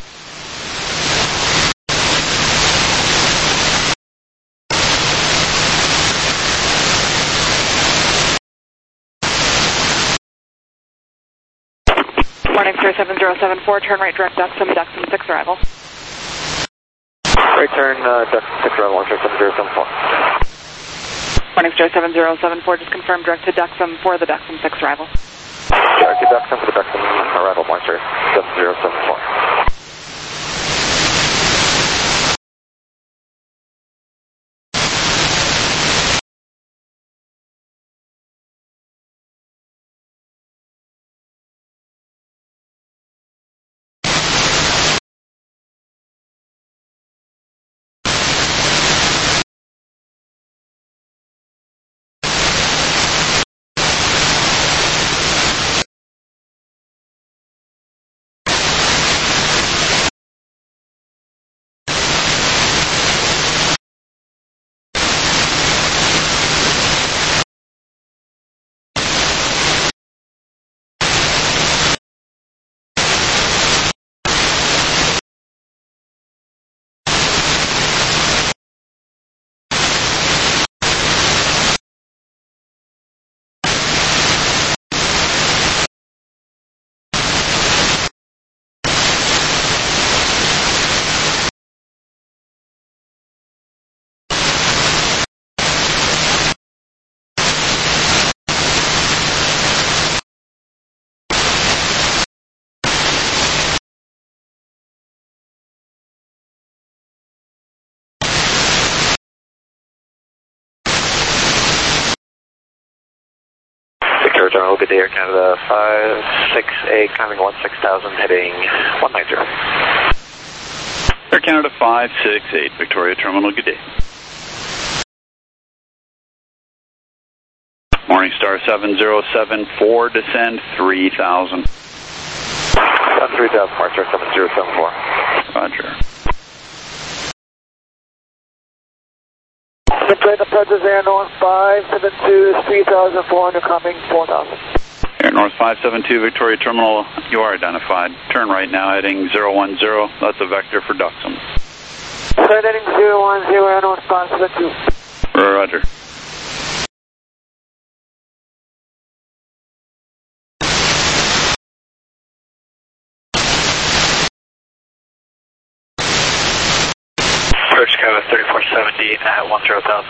Morning Star 7074, turn right direct Duxham 6 arrival. Right turn, Duxham 6 arrival, Morning Star 7074. Morning Star 7074, just confirm direct to Duxham for the Duxham 6 arrival. Direct to Duxham for the Duxham arrival, Morning Star 7074. Victoria Terminal, good day, Air Canada 568, climbing 16,000, heading 190. Air Canada 568, Victoria Terminal, good day. Morningstar 7074, descend 3000. 3000, Morningstar 7074. Roger. Trade approaches Air North 572 is 3,400, coming 4,000. Air North 572, Victoria Terminal, you are identified. Turn right now, heading 010. That's a vector for Duxham. Trade heading 010, Air North 572. Roger. Approach Skywest 3470 at 10,000.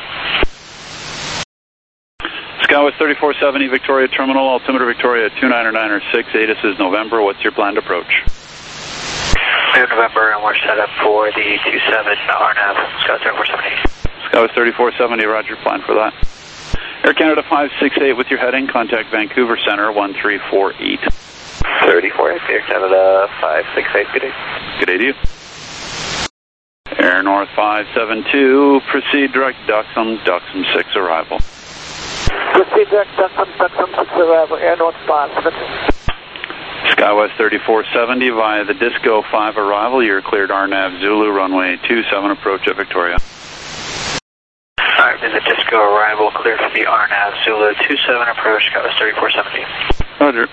Skywest 3470, Victoria Terminal, altimeter Victoria 29906, ATIS is November. What's your planned approach? November, and we're set up for the 27 RNAV, Skywest 3470. Skywest 3470, roger, plan for that. Air Canada 568 with your heading, contact Vancouver Center 1348. 34, Air Canada 568, good day. Good day to you. Air North 572, proceed direct Duxham, Duxham 6 arrival. Proceed direct Duxham, Duxham 6 arrival, Air North 572. Skywest 3470 via the Disco 5 arrival, you're cleared RNAV Zulu, runway 27, approach at Victoria. Alright, visit Disco arrival, clear for the RNAV Zulu 27, approach Skywest 3470. Roger.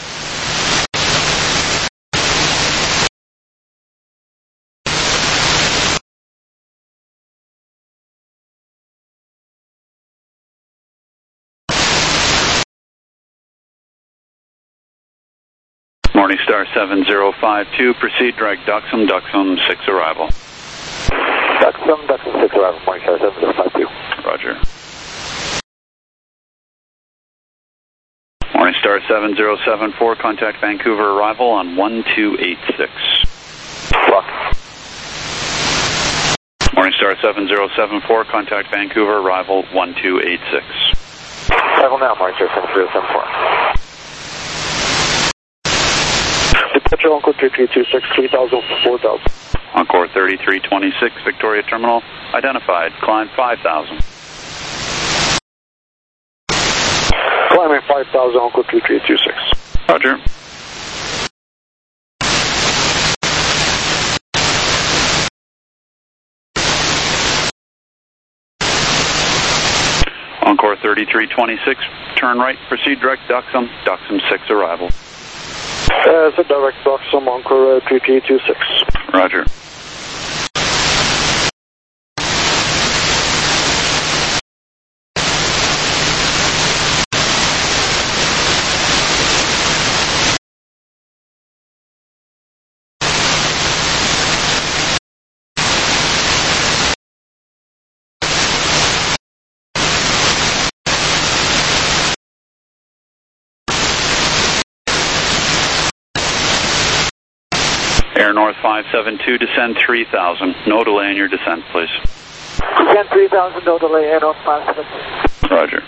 Morningstar 7052, proceed direct Duxham, Duxham 6 arrival. Duxham 6 arrival, Morningstar 7052. Roger. Morningstar 7074, contact Vancouver arrival on 1286. Block. Morningstar 7074, contact Vancouver arrival 1286. Arrival now, Morningstar 7074. Departure Encore 3326, 3,000, 4,000. Encore 3326, Victoria Terminal, identified, climb 5,000. Climbing 5,000, Encore 3326. Roger. Encore 3326, turn right, proceed direct Duxham, Duxham 6 arrival. It's a direct Duxham, Encore 3326. Roger. Air North 572, descend 3,000. No delay in your descent, please. Descend 3,000, no delay, Air North 572. Roger.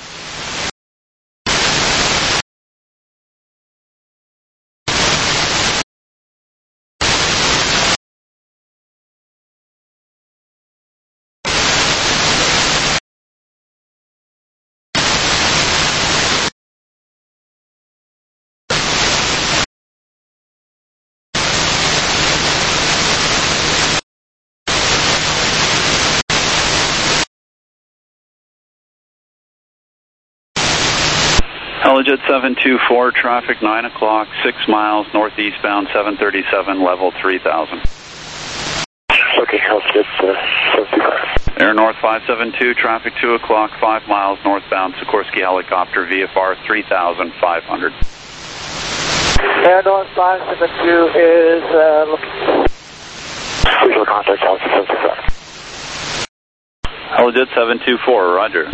Helijet 724, traffic 9 o'clock, 6 miles, northeastbound 737, level 3,000. Okay, Helijet 725. Air North 572, traffic 2 o'clock, 5 miles, northbound Sikorsky helicopter, VFR 3,500. Air North 572 is looking. Visual contact, Helijet 725. Helijet 724, roger.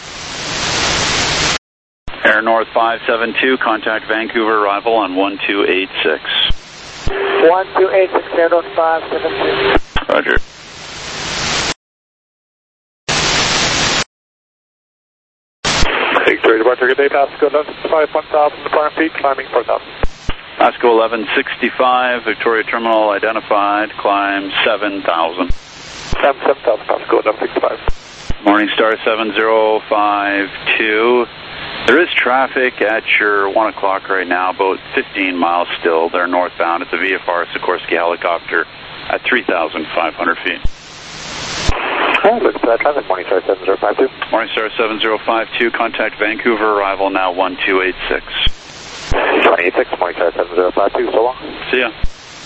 Air North 572, contact Vancouver arrival on 1286. 1286, Air North 572. Roger. Victoria departure, good day, Pasco 1165, 1,000, departing peak, climbing 4,000. Pasco 1165, Victoria Terminal identified, climb 7,000. 7,000, Pasco 1165. Morningstar 7052, There is traffic at your 1 o'clock right now, about 15 miles still. They're northbound at the VFR Sikorsky helicopter at 3,500 feet. Looks for that traffic, Morningstar 7052. Morningstar 7052, contact Vancouver, arrival now 1286. 286, Morningstar 7052, so long. See ya.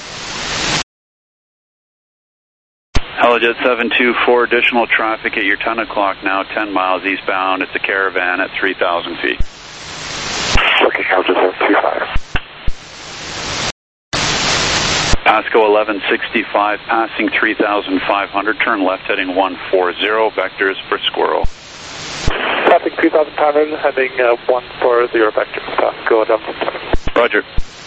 Helijet 724, additional traffic at your 10 o'clock now, 10 miles eastbound. It's a Caravan at 3,000 feet. Looking Helijet 725. Pasco 1165, passing 3,500, turn left heading 140, vectors for Squirrel. Passing 3,500, heading 140, vectors, Pasco 1165. Roger.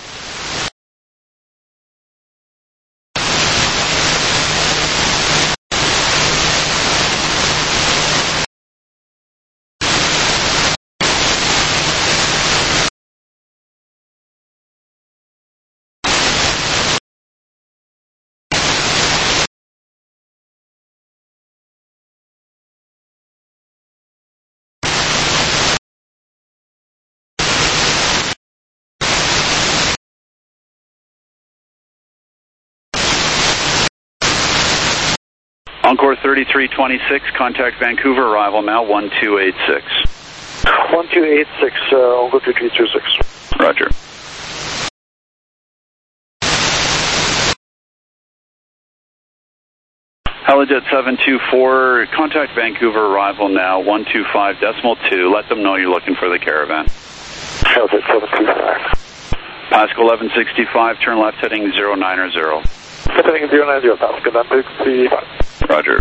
Encore 3326, contact Vancouver, arrival now 1286. 1286, Encore 3326. Roger. Helijet 724, contact Vancouver, arrival now 125.2. Let them know you're looking for the Caravan. Helijet 725. Pasco 1165, turn left heading 090. Heading 090, Pasco 1165. Roger.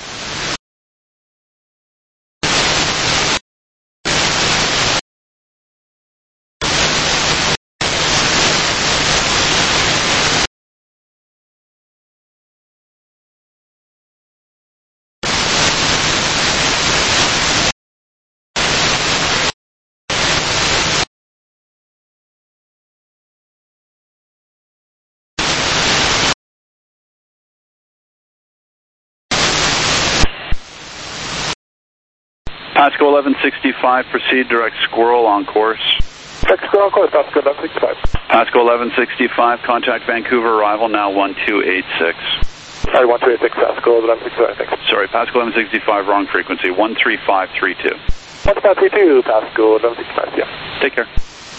Pasco 1165, proceed direct Squirrel on course. Direct Squirrel on course, Pasco 1165. Pasco 1165, contact Vancouver, arrival now 1286. Sorry, 1286, Pasco 1165, thanks. Sorry, Pasco 1165, wrong frequency, 13532. 13532, Pasco 1165, yeah. Take care.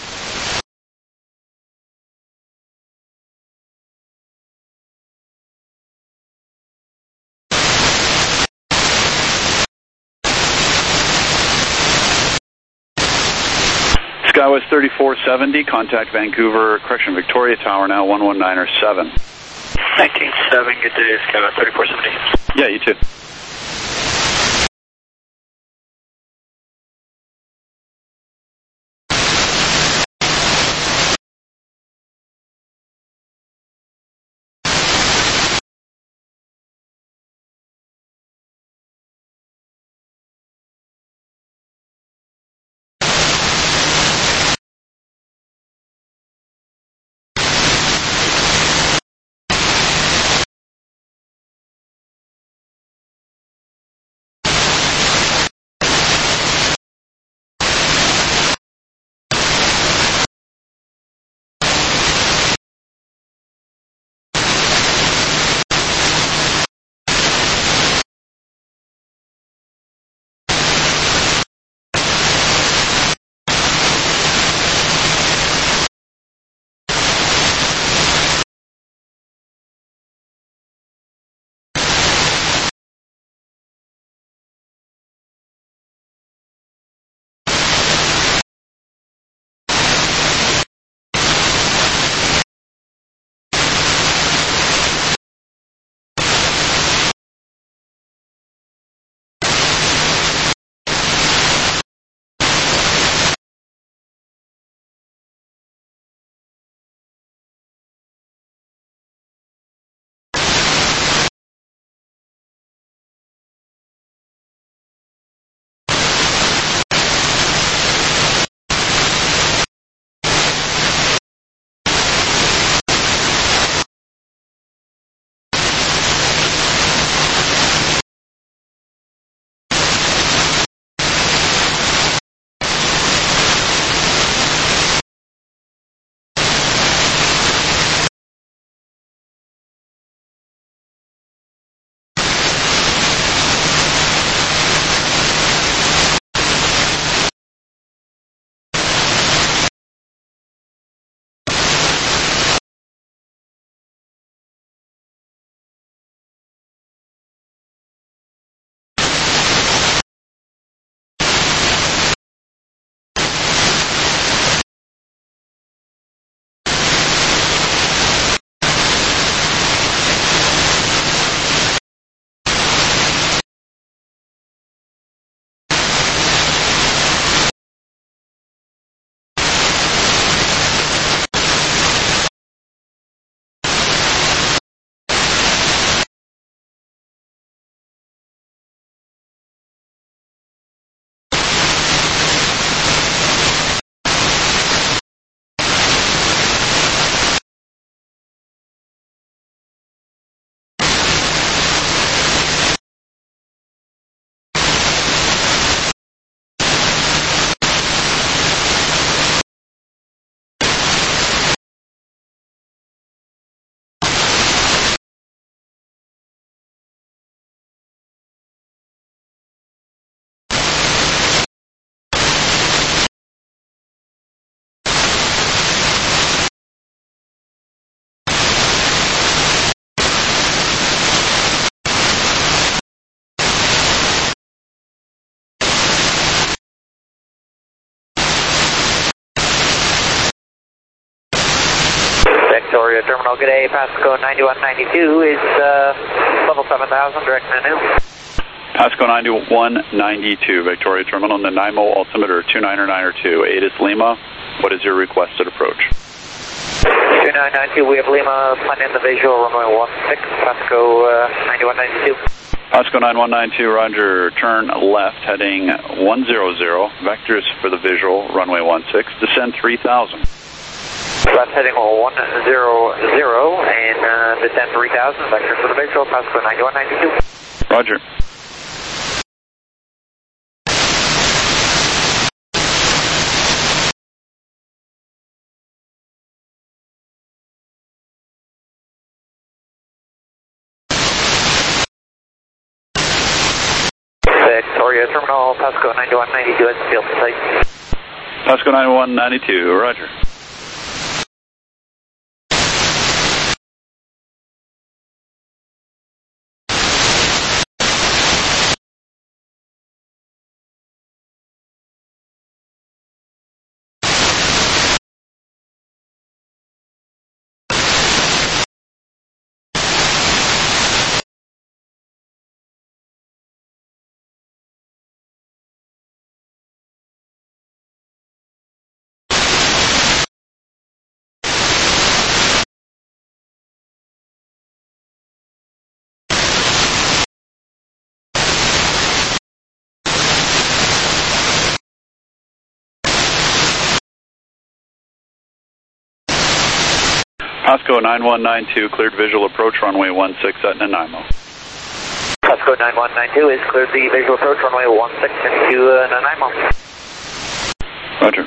Skywest 3470, contact Vancouver, Victoria Tower now 11907. 197, good day, Skywest 3470. Yeah, you too. Victoria Terminal, good day, Pasco 9192 is level 7000, direct Nanu. Pasco 9192, Victoria Terminal, Nanaimo, altimeter 29902, ATIS Lima, what is your requested approach? 2992, we have Lima, plan in the visual, runway 16, Pasco 9192. Pasco 9192, roger, turn left, heading 100, vectors for the visual, runway 16, descend 3000. Left heading 100 and descend 3000, vectors for the visual, Pasco 9192. Roger. Victoria Terminal, Pasco 9192 at the field site. Pasco 9192, roger. Pasco 9192, cleared visual approach, runway 16 at Nanaimo. Pasco 9192 is cleared the visual approach, runway 16 into Nanaimo. Roger.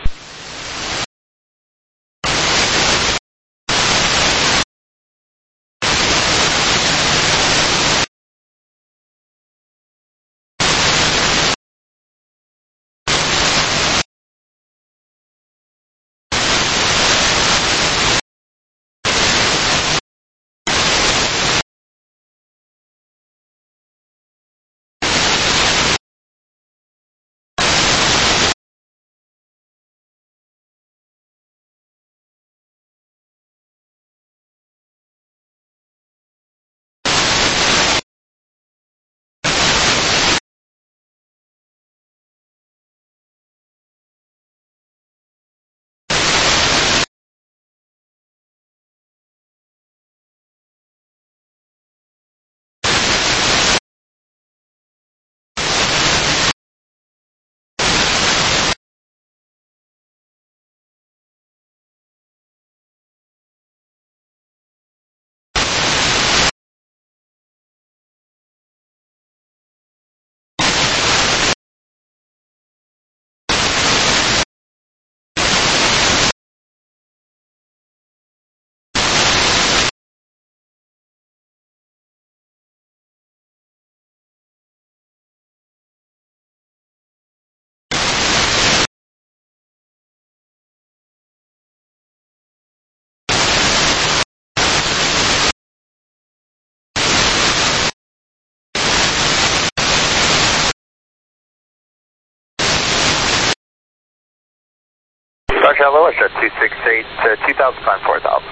Roger, hello, WestJet 268, 2000, climb 4000.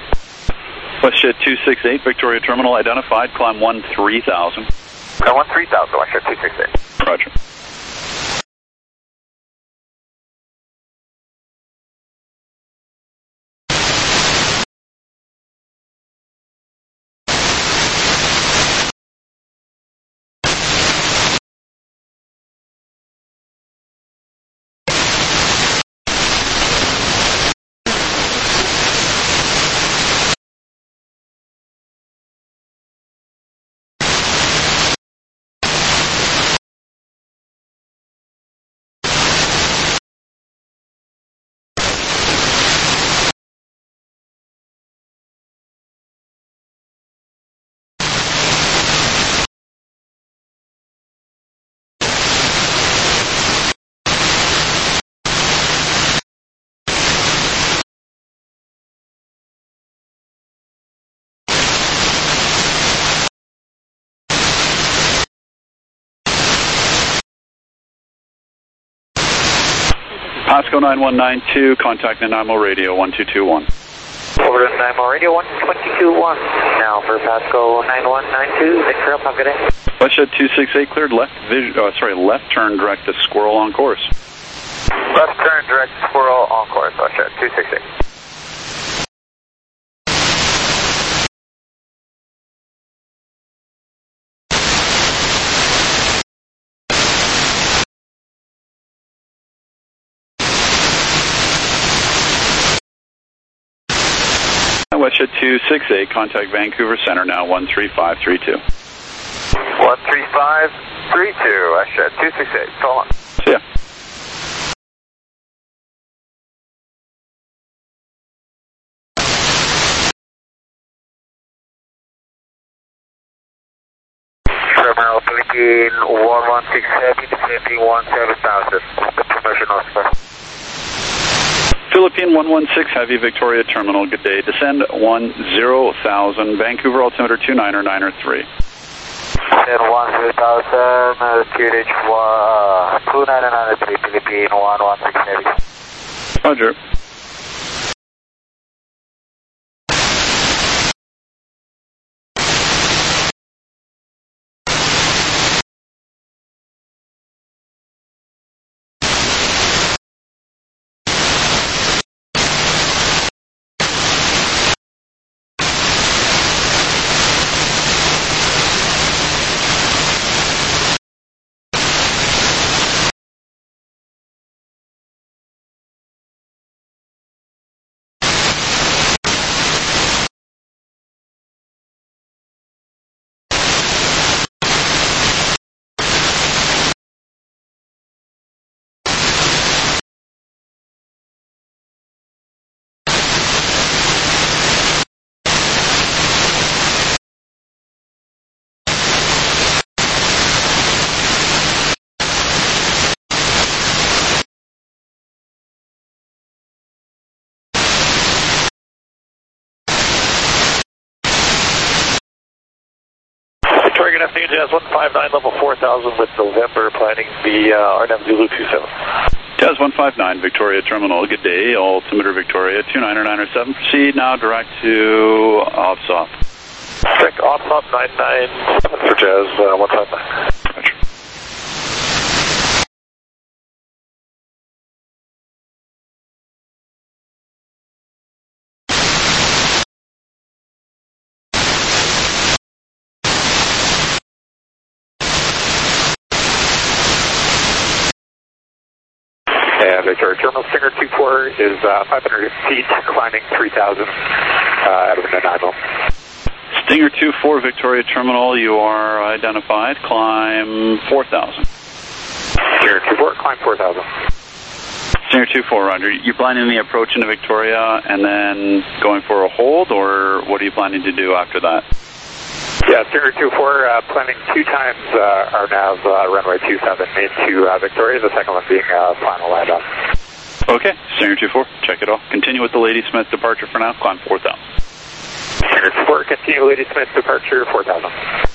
WestJet 268, Victoria Terminal, identified, climb 13,000. Climb 13,000, WestJet 268. Roger. Pasco 9192, contact Nanaimo Radio 1221. Over to Nemo Radio 122.1. Now for Pasco 9192. Victor, have a good day. Westshed 268 cleared left turn direct to Squirrel on course. Left turn direct to Squirrel on course, Westshed 268. Westshed 268, contact Vancouver Center now, 13532. 13532, Westshed 268, so long. See ya. Terminal Philippine 1167, descending 17,000. Permission Oscar. Philippine 116 Heavy, Victoria Terminal, good day. Descend 10,000, Vancouver altimeter 29er 3. Descend 10,000, QNH 29er 3, Philippine 116 Heavy. Roger. Victoria FD Jazz 159, level 4000 with November, planning the RNAV Zulu 27. Jazz 159, Victoria Terminal, good day. Altimeter Victoria 29er 7. Proceed now direct to OPSOP. Check OPSOP 997 for Jazz 159. Roger. And Victoria Terminal, Stinger 24 is 500 feet, climbing 3,000 out of the Nanaimo. Stinger 24, Victoria Terminal, you are identified. Climb 4,000. Stinger 24, climb 4,000. Stinger 24, Roger. You planning the approach into Victoria and then going for a hold, or what are you planning to do after that? Yeah, Stinger 24, planning 2 times our nav runway 27 into Victoria, the second one being final land off. Okay, Stinger 24, check it off. Continue with the Ladysmith departure for now, climb 4,000. Stinger 24, continue Ladysmith departure 4,000.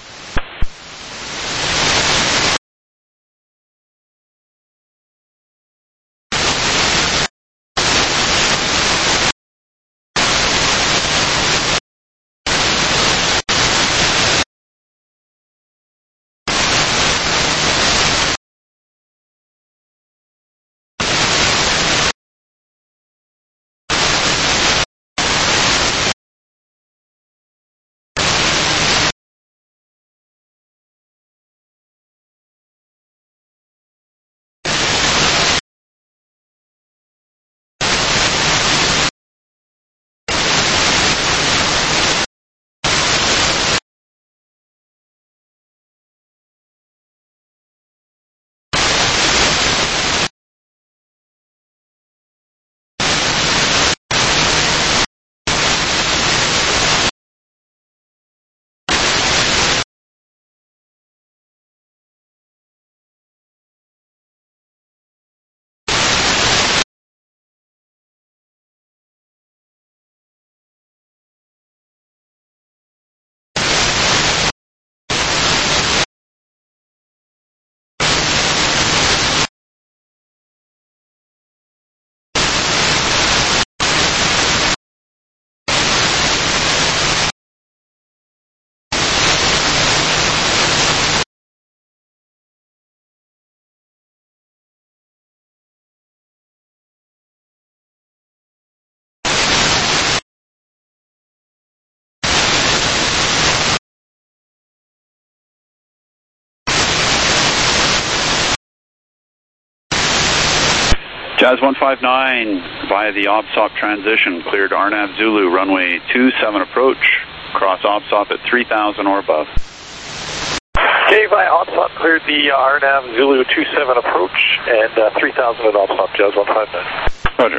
Jazz 159 via the OBSOP transition, cleared RNAV Zulu, runway 27 approach, cross OBSOP at 3,000 or above. Okay, via OBSOP, cleared the RNAV Zulu 27 approach and 3,000 at OBSOP, Jazz 159. Roger.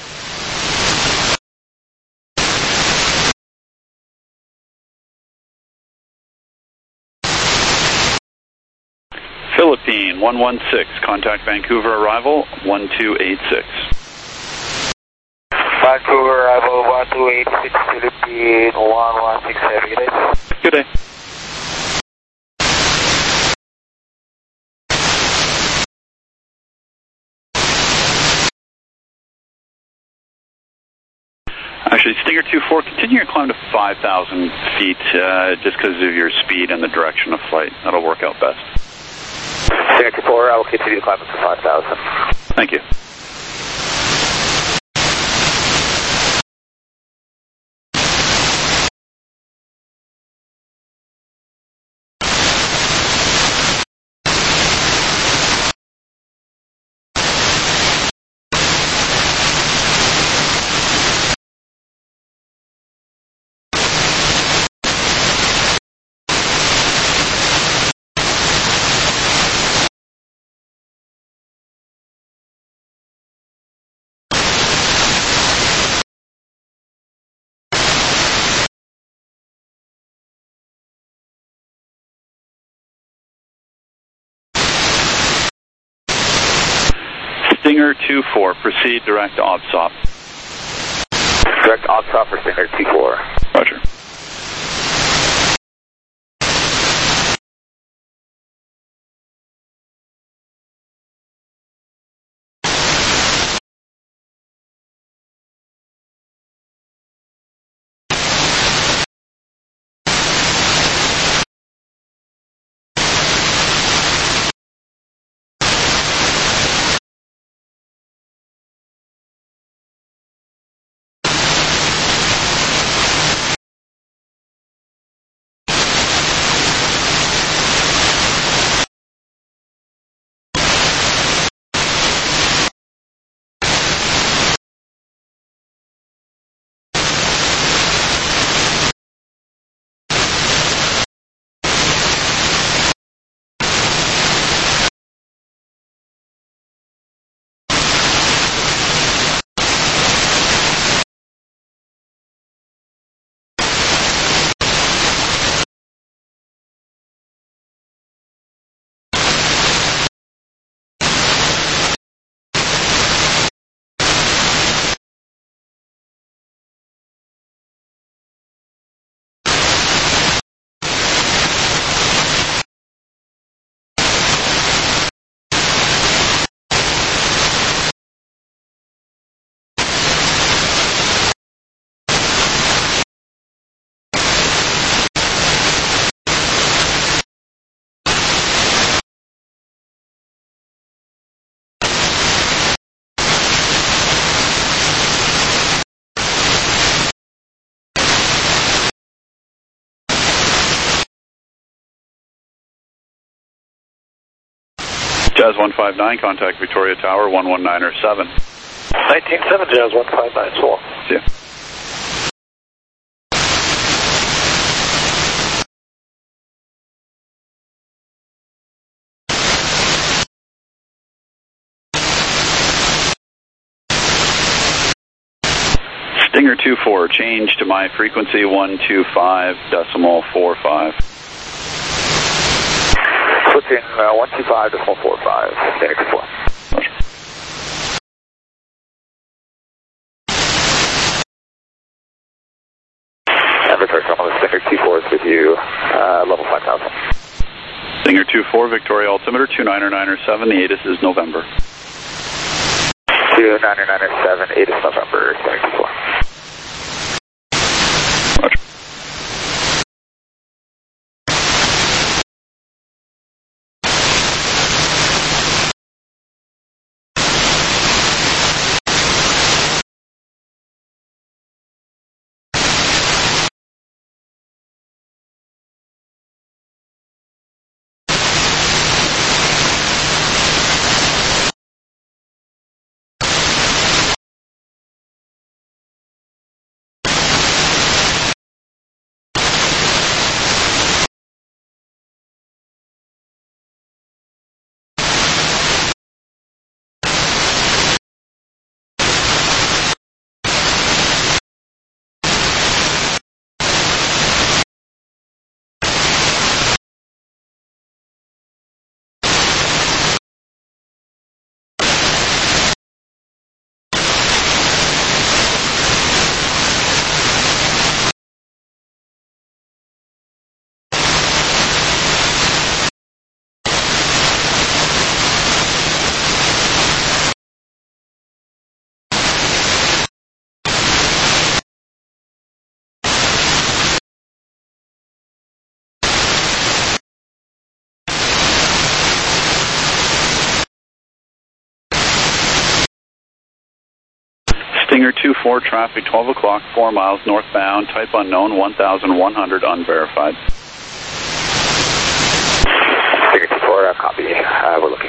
Philippine 116, contact Vancouver arrival 1286. Vancouver arrival 1286, Philippine 116, have a good day. Good day. Actually, Stinger 24, continue your climb to 5,000 feet just because of your speed and the direction of flight. That'll work out best. Stinger 24, I will continue to climb up to 5,000. Thank you. Stinger 24, proceed direct to OBSOP. Direct OBSOP for Stinger 24. Roger. Jazz 159, contact Victoria Tower 11907. 197, Jazz 159, so long. See ya. Stinger 24, change to my frequency 125.45. Switching 125.45, Stinger 24. And Victoria Terminal, Stinger 24 is with you, level 5,000. Stinger 24, Victoria altimeter 29907, the ATIS is November. 29907, ATIS November, Stinger 24. Roger. Stinger 2-4, traffic 12 o'clock, 4 miles northbound, type unknown, 1,100 unverified. Stinger 2-4, copy. We're looking.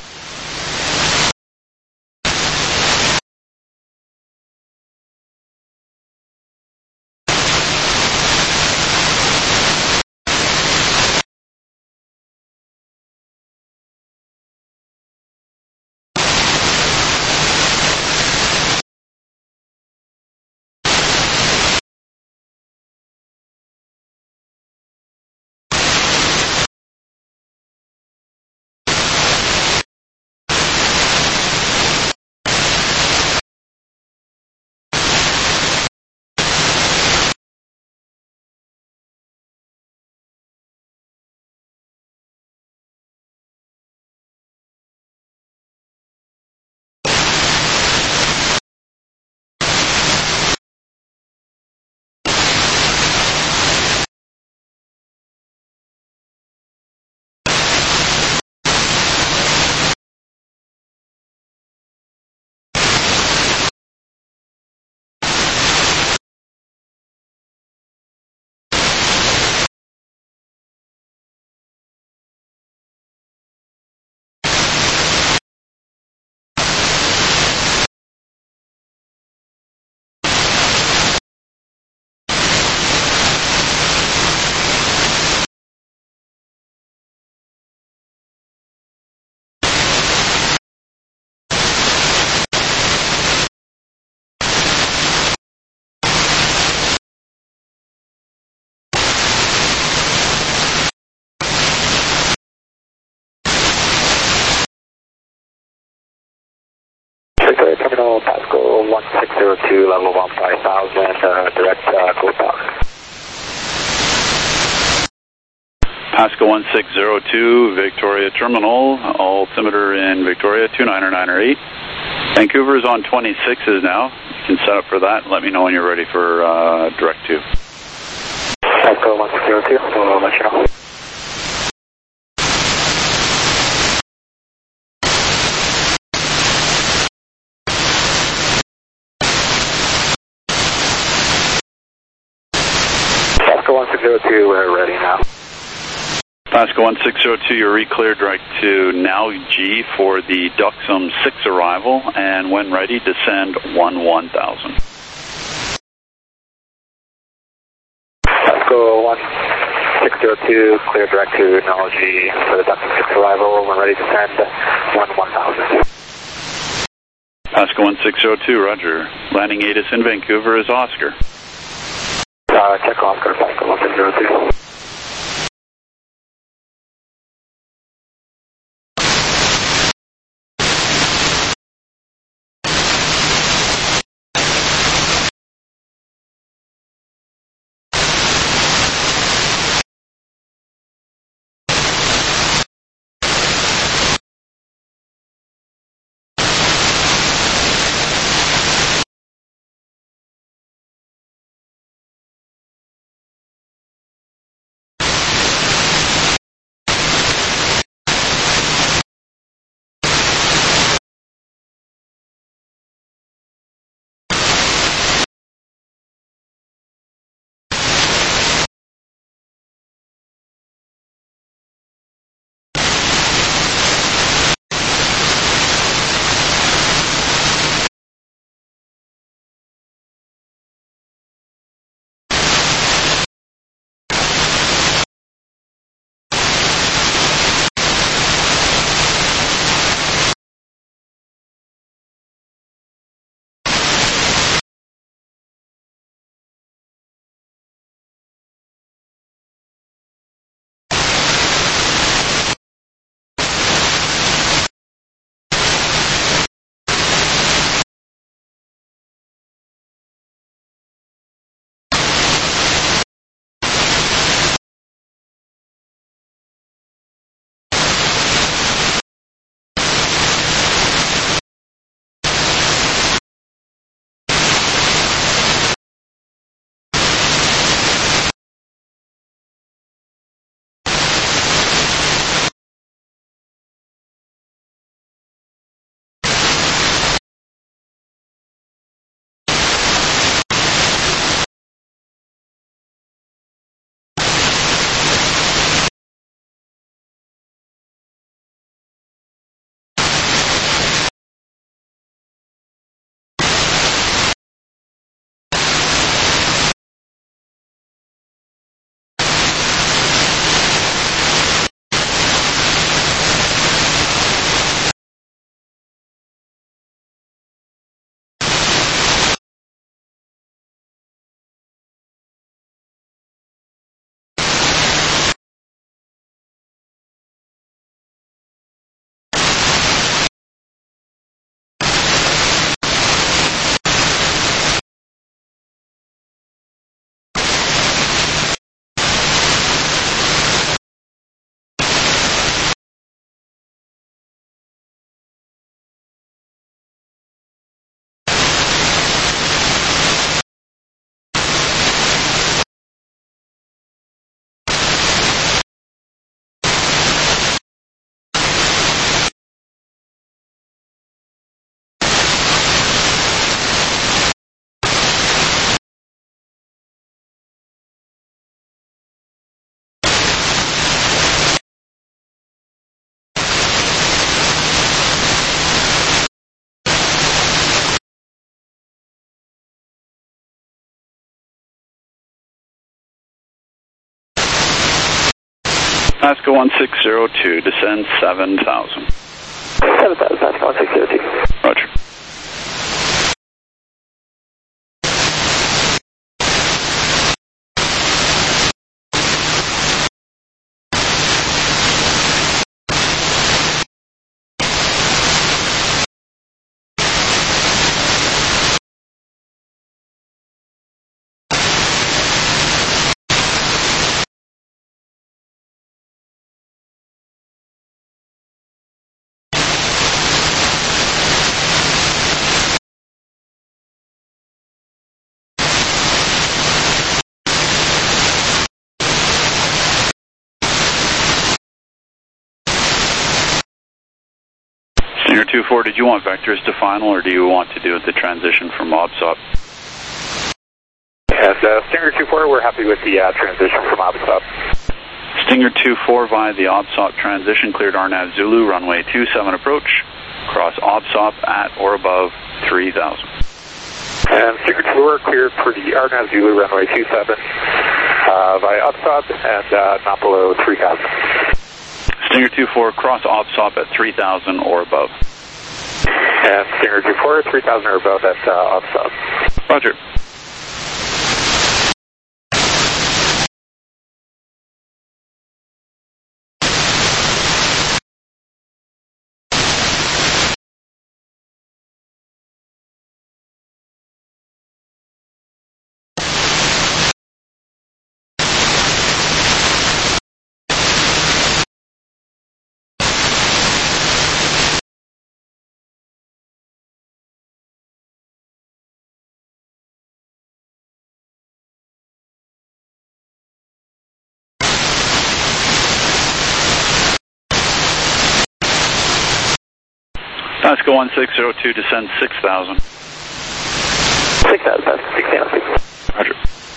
Terminal Pasco 1602, level 15000, direct go talk. Pasco 1602, Victoria Terminal, altimeter in Victoria, 29908. Vancouver is on 26s now. You can set up for that. Let me know when you're ready for direct 2. Pasco 1602, we'll let you know. Pasco 1602, we're ready now. Pasco 1602, you're re-cleared direct to now G for the Duxom 6 arrival, and when ready, descend 1000. Pasco 1602, clear direct to now G for the Duxom 6 arrival, when ready, descend 1000. Pasco 1602, roger. Landing ATIS in Vancouver is Oscar. Check Oscar, Pasco 1602. Pasco 1602, descend 7,000. 7,000, Pasco 1602. Roger. Stinger 24, did you want vectors to final, or do you want to do the transition from OBSOP? And Stinger 24, we're happy with the transition from OBSOP. Stinger 24 via the OBSOP transition, cleared RNAV Zulu, runway 27 approach, cross OBSOP at or above 3,000. And Stinger 24, cleared for the RNAV Zulu, runway 27 via OBSOP and not below 3,000. Stinger 24, cross OBSOP at 3,000 or above. And Stinger 24, 3,000 or above at OBSOP. Roger. Pasco 1602, descend 6,000. 6,000, Pasco 1602. Roger.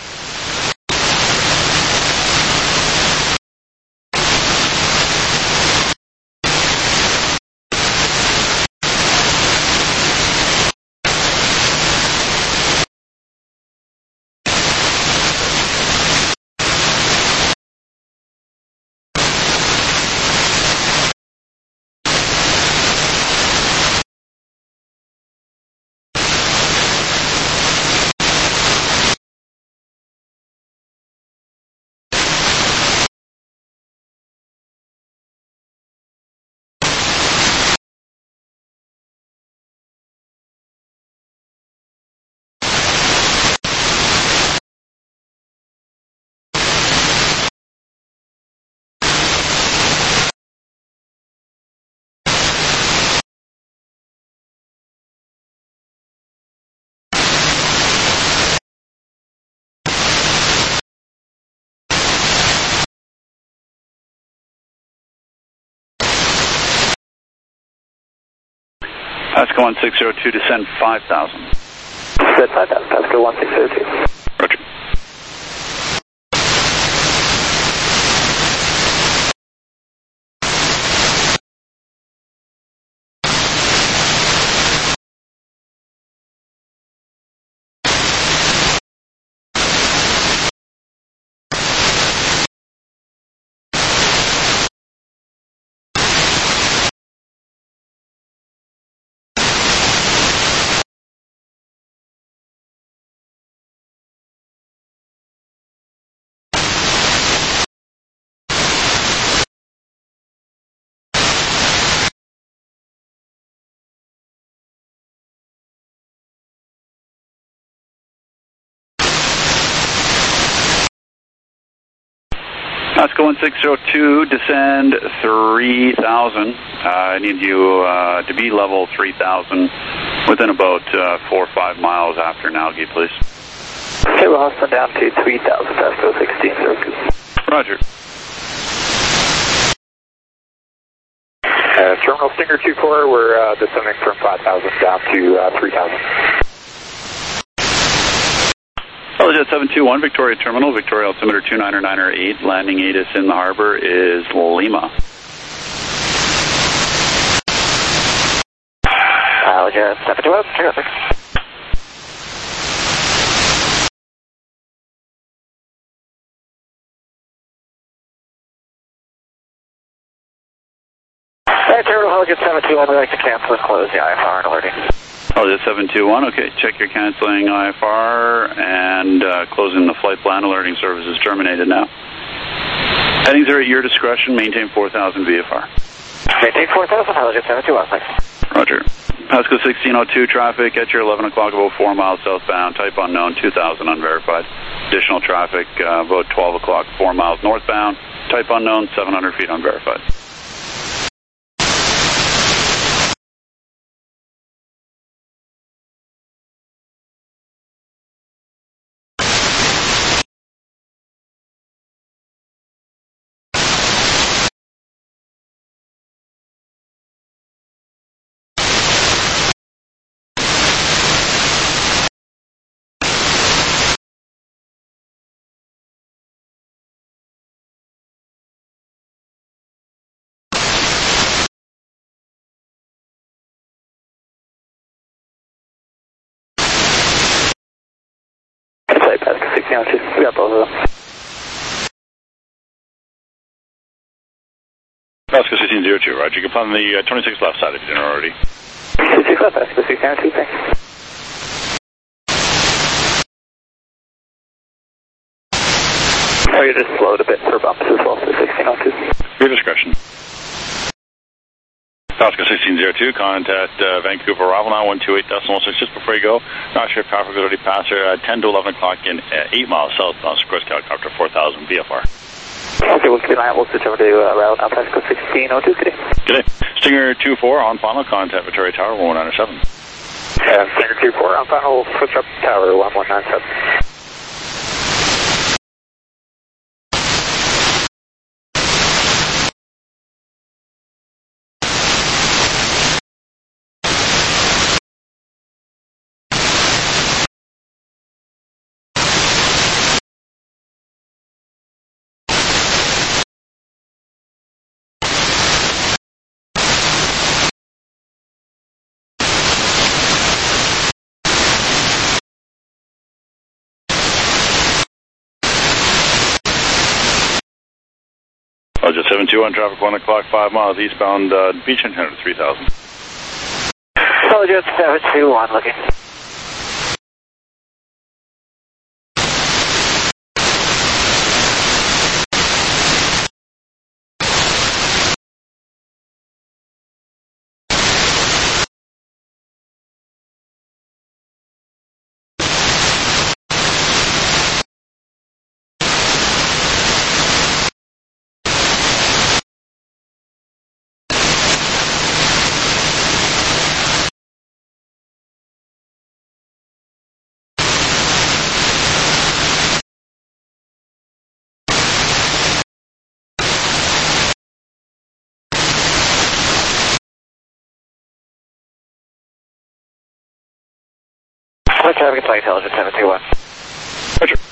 Pasco 1602, descend 5,000. Descend 5,000, Pasco 1602. Roger. Pasco 1602, descend 3,000. I need you to be level 3,000 within about 4 or 5 miles after Nalgi, please. Okay, we'll hustle down to 3,000, Pasco 1602. Roger. Terminal Stinger 24, we're descending from 5,000 down to 3,000. Helijet 721, Victoria Terminal, Victoria altimeter 299er8, landing ATIS in the harbor is Lima. Helijet 721, terrific. Terminal Helget 721, we'd like to cancel and close the IFR and alerting. Helget 721, okay. Check your canceling IFR and closing the flight plan. Alerting service is terminated now. Headings are at your discretion. Maintain 4,000 VFR. Maintain 4,000, Helget 721, thanks. Roger. Pasco 1602 traffic at your 11 o'clock, about 4 miles southbound. Type unknown, 2,000 unverified. Additional traffic about 12 o'clock, 4 miles northbound. Type unknown, 700 feet unverified. Pasco 1602, we got both of them. Pasco 1602, Roger. You can plan the 26 left side if you didn't already. 26 left, Pasco 1602, thanks. Oh, you just slowed a bit for bumps as well, so 1602. Your discretion. Pasco 1602, contact Vancouver arrival now, 128.6 just before you go. Not sure if traffic has already passed here. 10 to 11 o'clock in 8 miles southbound, Sikorsky helicopter 4,000 VFR. Okay, we'll keep an eye out. We'll switch over to route now, Pasco 1602, good day. Good day. Stinger 24 on final, contact Victoria Tower 1197. Stinger 24 on final, we'll switch up tower 1197. Just 721 traffic 1 o'clock, 5 miles eastbound Beach Antenna 3000. Just 721 looking. Traffic flight intelligence 721. Roger.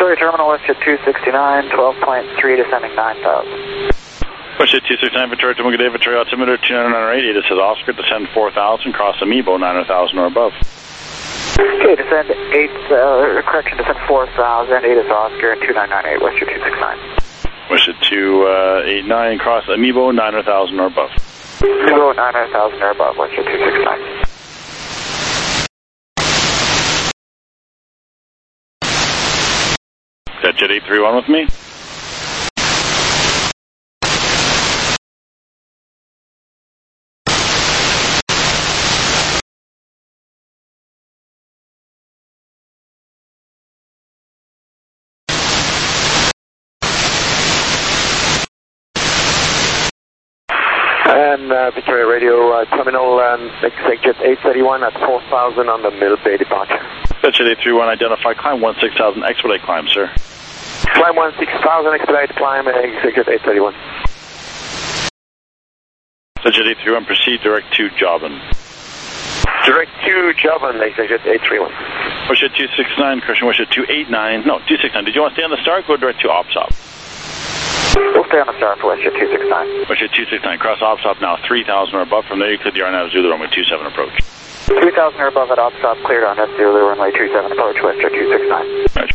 Victoria Terminal, WestJet 269, 12.3, descending 9,000. WestJet 269, Victoria Terminal, good day, Victoria altimeter 2998, this is Oscar, descend 4,000, cross Amiibo, 9,000 or above. Okay, descend 4,000, 8 is Oscar, and 2998, WestJet 269. WestJet 289, cross Amiibo, 9,000 or above. Amiibo, 9,000 or above, WestJet 269. Got Jet 831 with me? And Victoria Radio Terminal, Jet 831 at 4,000 on the Middle Bay departure. Jet 831, identify climb 16,000, expedite climb, sir. Climb 16,000, expedite climb, Jet 831. Jet 831, proceed direct to Jobbin. Direct to Jobbin, Jet 831. WestJet 269, correction, WestJet 289, no, 269. Did you want to stay on the start? Go direct to OPSOP. We'll stay on the start for WestJet 269. WestJet 269, cross OPSOP now, 3,000 or above. From there, you clear the RNAV Zulu runway 27 approach. 3,000 or above at OPSOP, cleared on that Zulu runway 27 approach, WestJet 269. Right.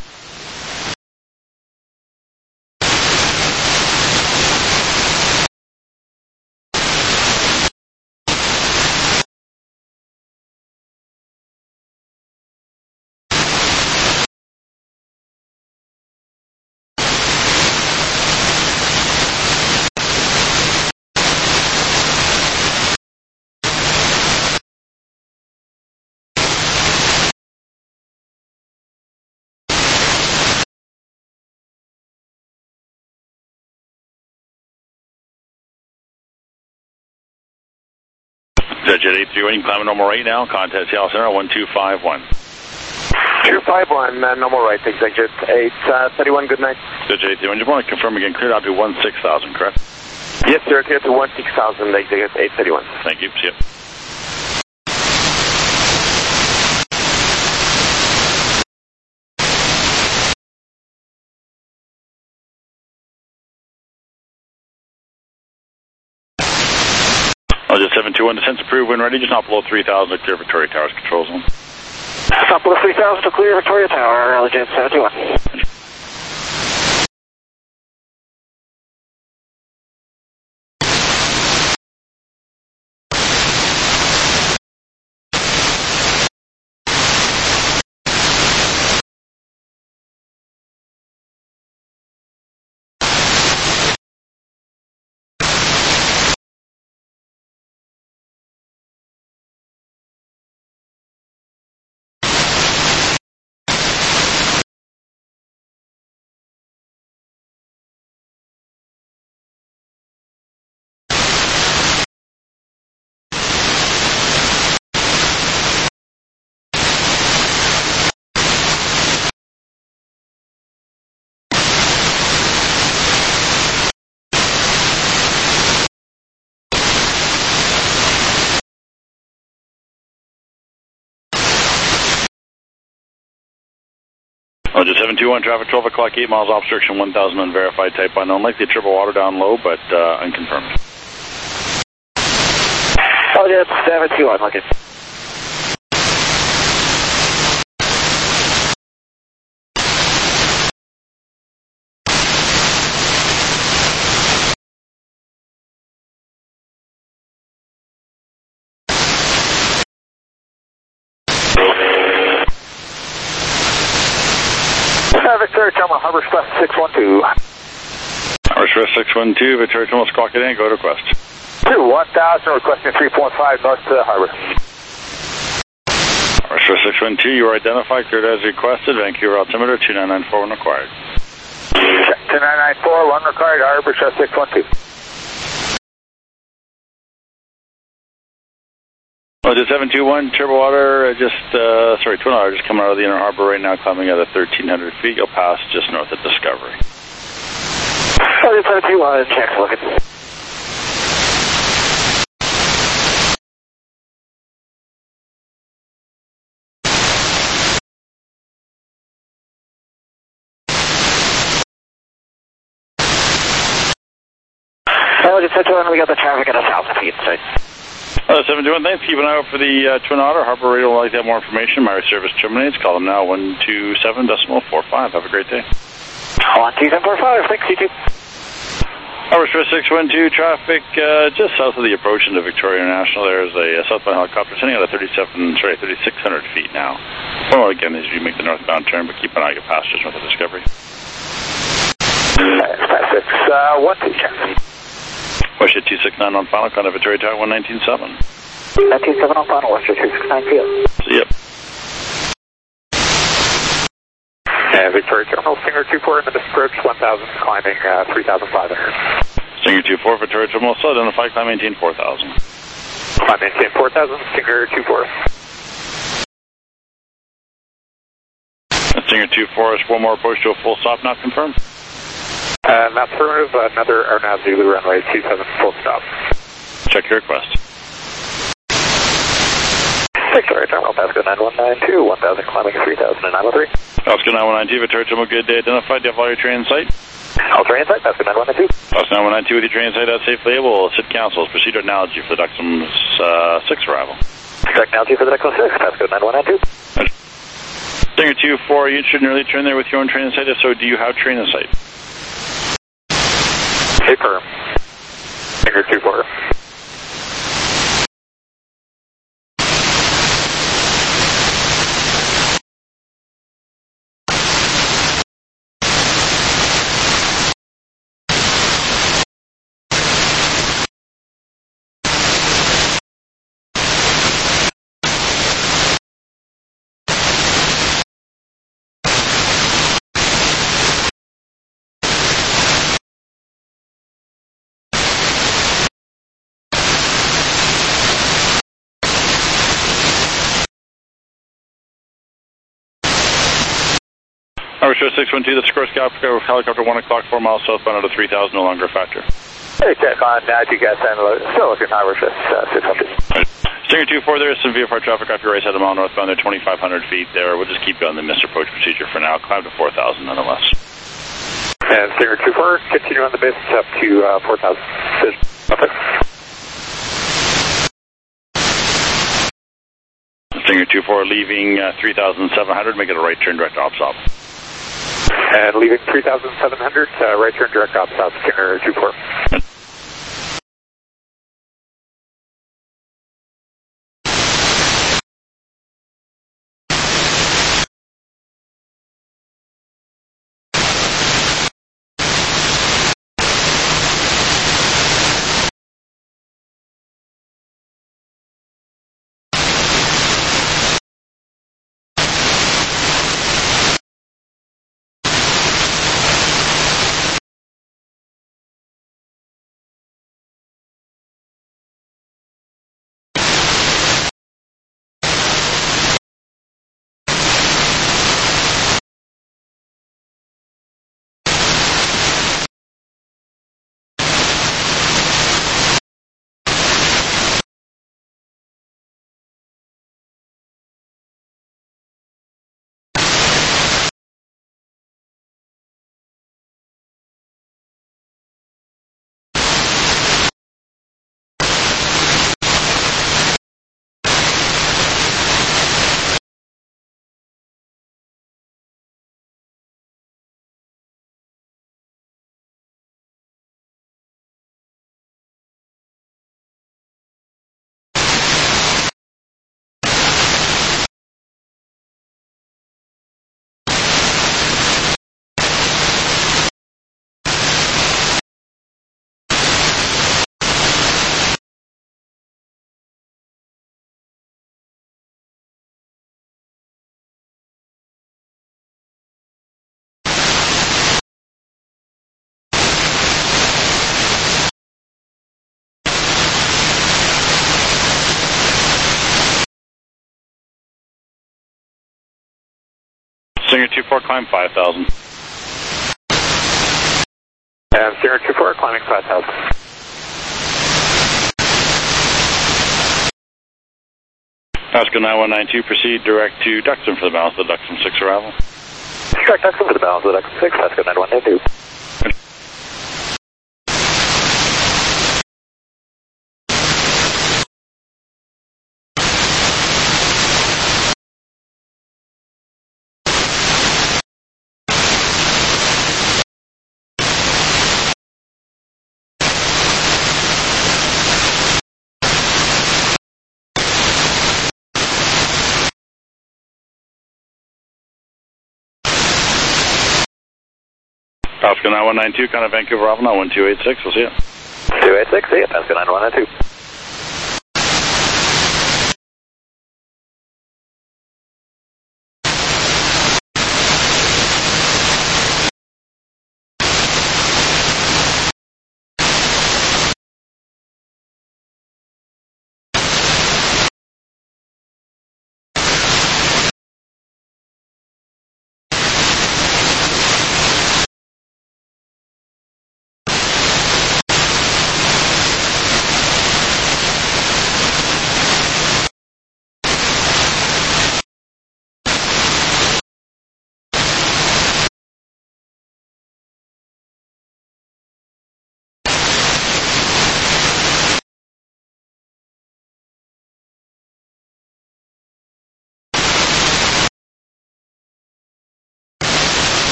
Jet 831, climbing normal right now, contact Seattle Center 1251. 251, normal right, Jet 831, good night. Jet 831, just want to confirm again, cleared out to 16,000, correct? Yes, sir, clear to 16,000, Jet 831. Thank you, see you. Jet 721, descent approved, when ready, just not below 3,000 to clear Victoria Tower's control zone. Not below 3,000 to clear Victoria Tower, Jet 721. Jet 721, traffic 12 o'clock, 8 miles obstruction, 1,000 unverified, type unknown. Likely triple water down low, but unconfirmed. Jet 721, looking. Victoria Terminal, Harbor Express 612. Harbor Express 612, Victoria Terminal, squawk it in, go to request. 1,000, requesting 3.5 north to the harbor. Harbor Express 612, you are identified, cleared as requested, Vancouver altimeter 2994 when required. Check 2994, 1 required, Harbor Express 612. Jet 721, turbo water, Twin Otter, just coming out of the inner harbor right now, climbing at 1,300 feet. You'll pass just north of Discovery. Jet 721, check, looking. Intelligence Central, and we got the traffic at 1,000 feet. 721, thanks. Keep an eye out for the Twin Otter. Harbor Radio would like to have more information. My service terminates. Call them now, 127.45. Have a great day. 127.45, thanks, you too. Harbor Express 612, traffic just south of the approach into Victoria International. There's a southbound helicopter sitting at 3,600 feet now. Well, again, as you make the northbound turn, but keep an eye on your passengers with the Discovery. 612, check. Westjet 269 on final, contact Victoria Tower 119.7. 197 on final, Westjet 269, see you. See ya. And Victoria Terminal, Stinger 24 in the approach, 1,000, climbing 3,500. Stinger 24, Victoria Terminal, still identified, climb maintain 4,000. Climb maintain 4,000, Stinger 24. Stinger 24 is one more approach to a full stop, not confirmed. Not affirmative, another Arnav Zulu runway 27, full stop. Check your request. Victoria Terminal, Pasco 9192, 1,000, climbing 3,903. Pasco 9192, Victoria Terminal, good day. Identified, do you have all your train in sight? All train in sight, Pasco 9192. Pasco 9192 with your train in sight, that's safely able. SID councils, proceed to analogy for the Duxham's 6 arrival. Correct analogy for the Duxham 6, Pasco 9192. Stinger 24, are you interested in early turn there with your own train in sight? If so, do you have train in sight? Hey, firm. Stinger 24. Harbor Express 612, that's Sikorsky helicopter 1 o'clock, 4 miles southbound out of 3,000, no longer a factor. Hey, check on GCAS and still looking Harbor Express 600. Right. Stinger 24, there is some VFR traffic off your right side of the mile northbound. They're 2,500 feet there. We'll just keep you on the missed approach procedure for now. Climb to 4,000 nonetheless. And Stinger 24, continue on the base up to 4,000. Okay. Stinger 24 leaving 3,700, make it a right turn direct ops op. And leaving 3,700, right turn direct ops out, Stinger 24. Stinger 24, climb 5,000. And Stinger 24, climbing 5,000. Pasco 9192, proceed direct to Duxton for the balance of the Duxton 6 arrival. Correct Duxton for the balance of the Duxton 6, Pasco 9192. Pasco 9192, kind of Vancouver, Alpha, 1286. We'll see you. 286, see you, Pasco 9192.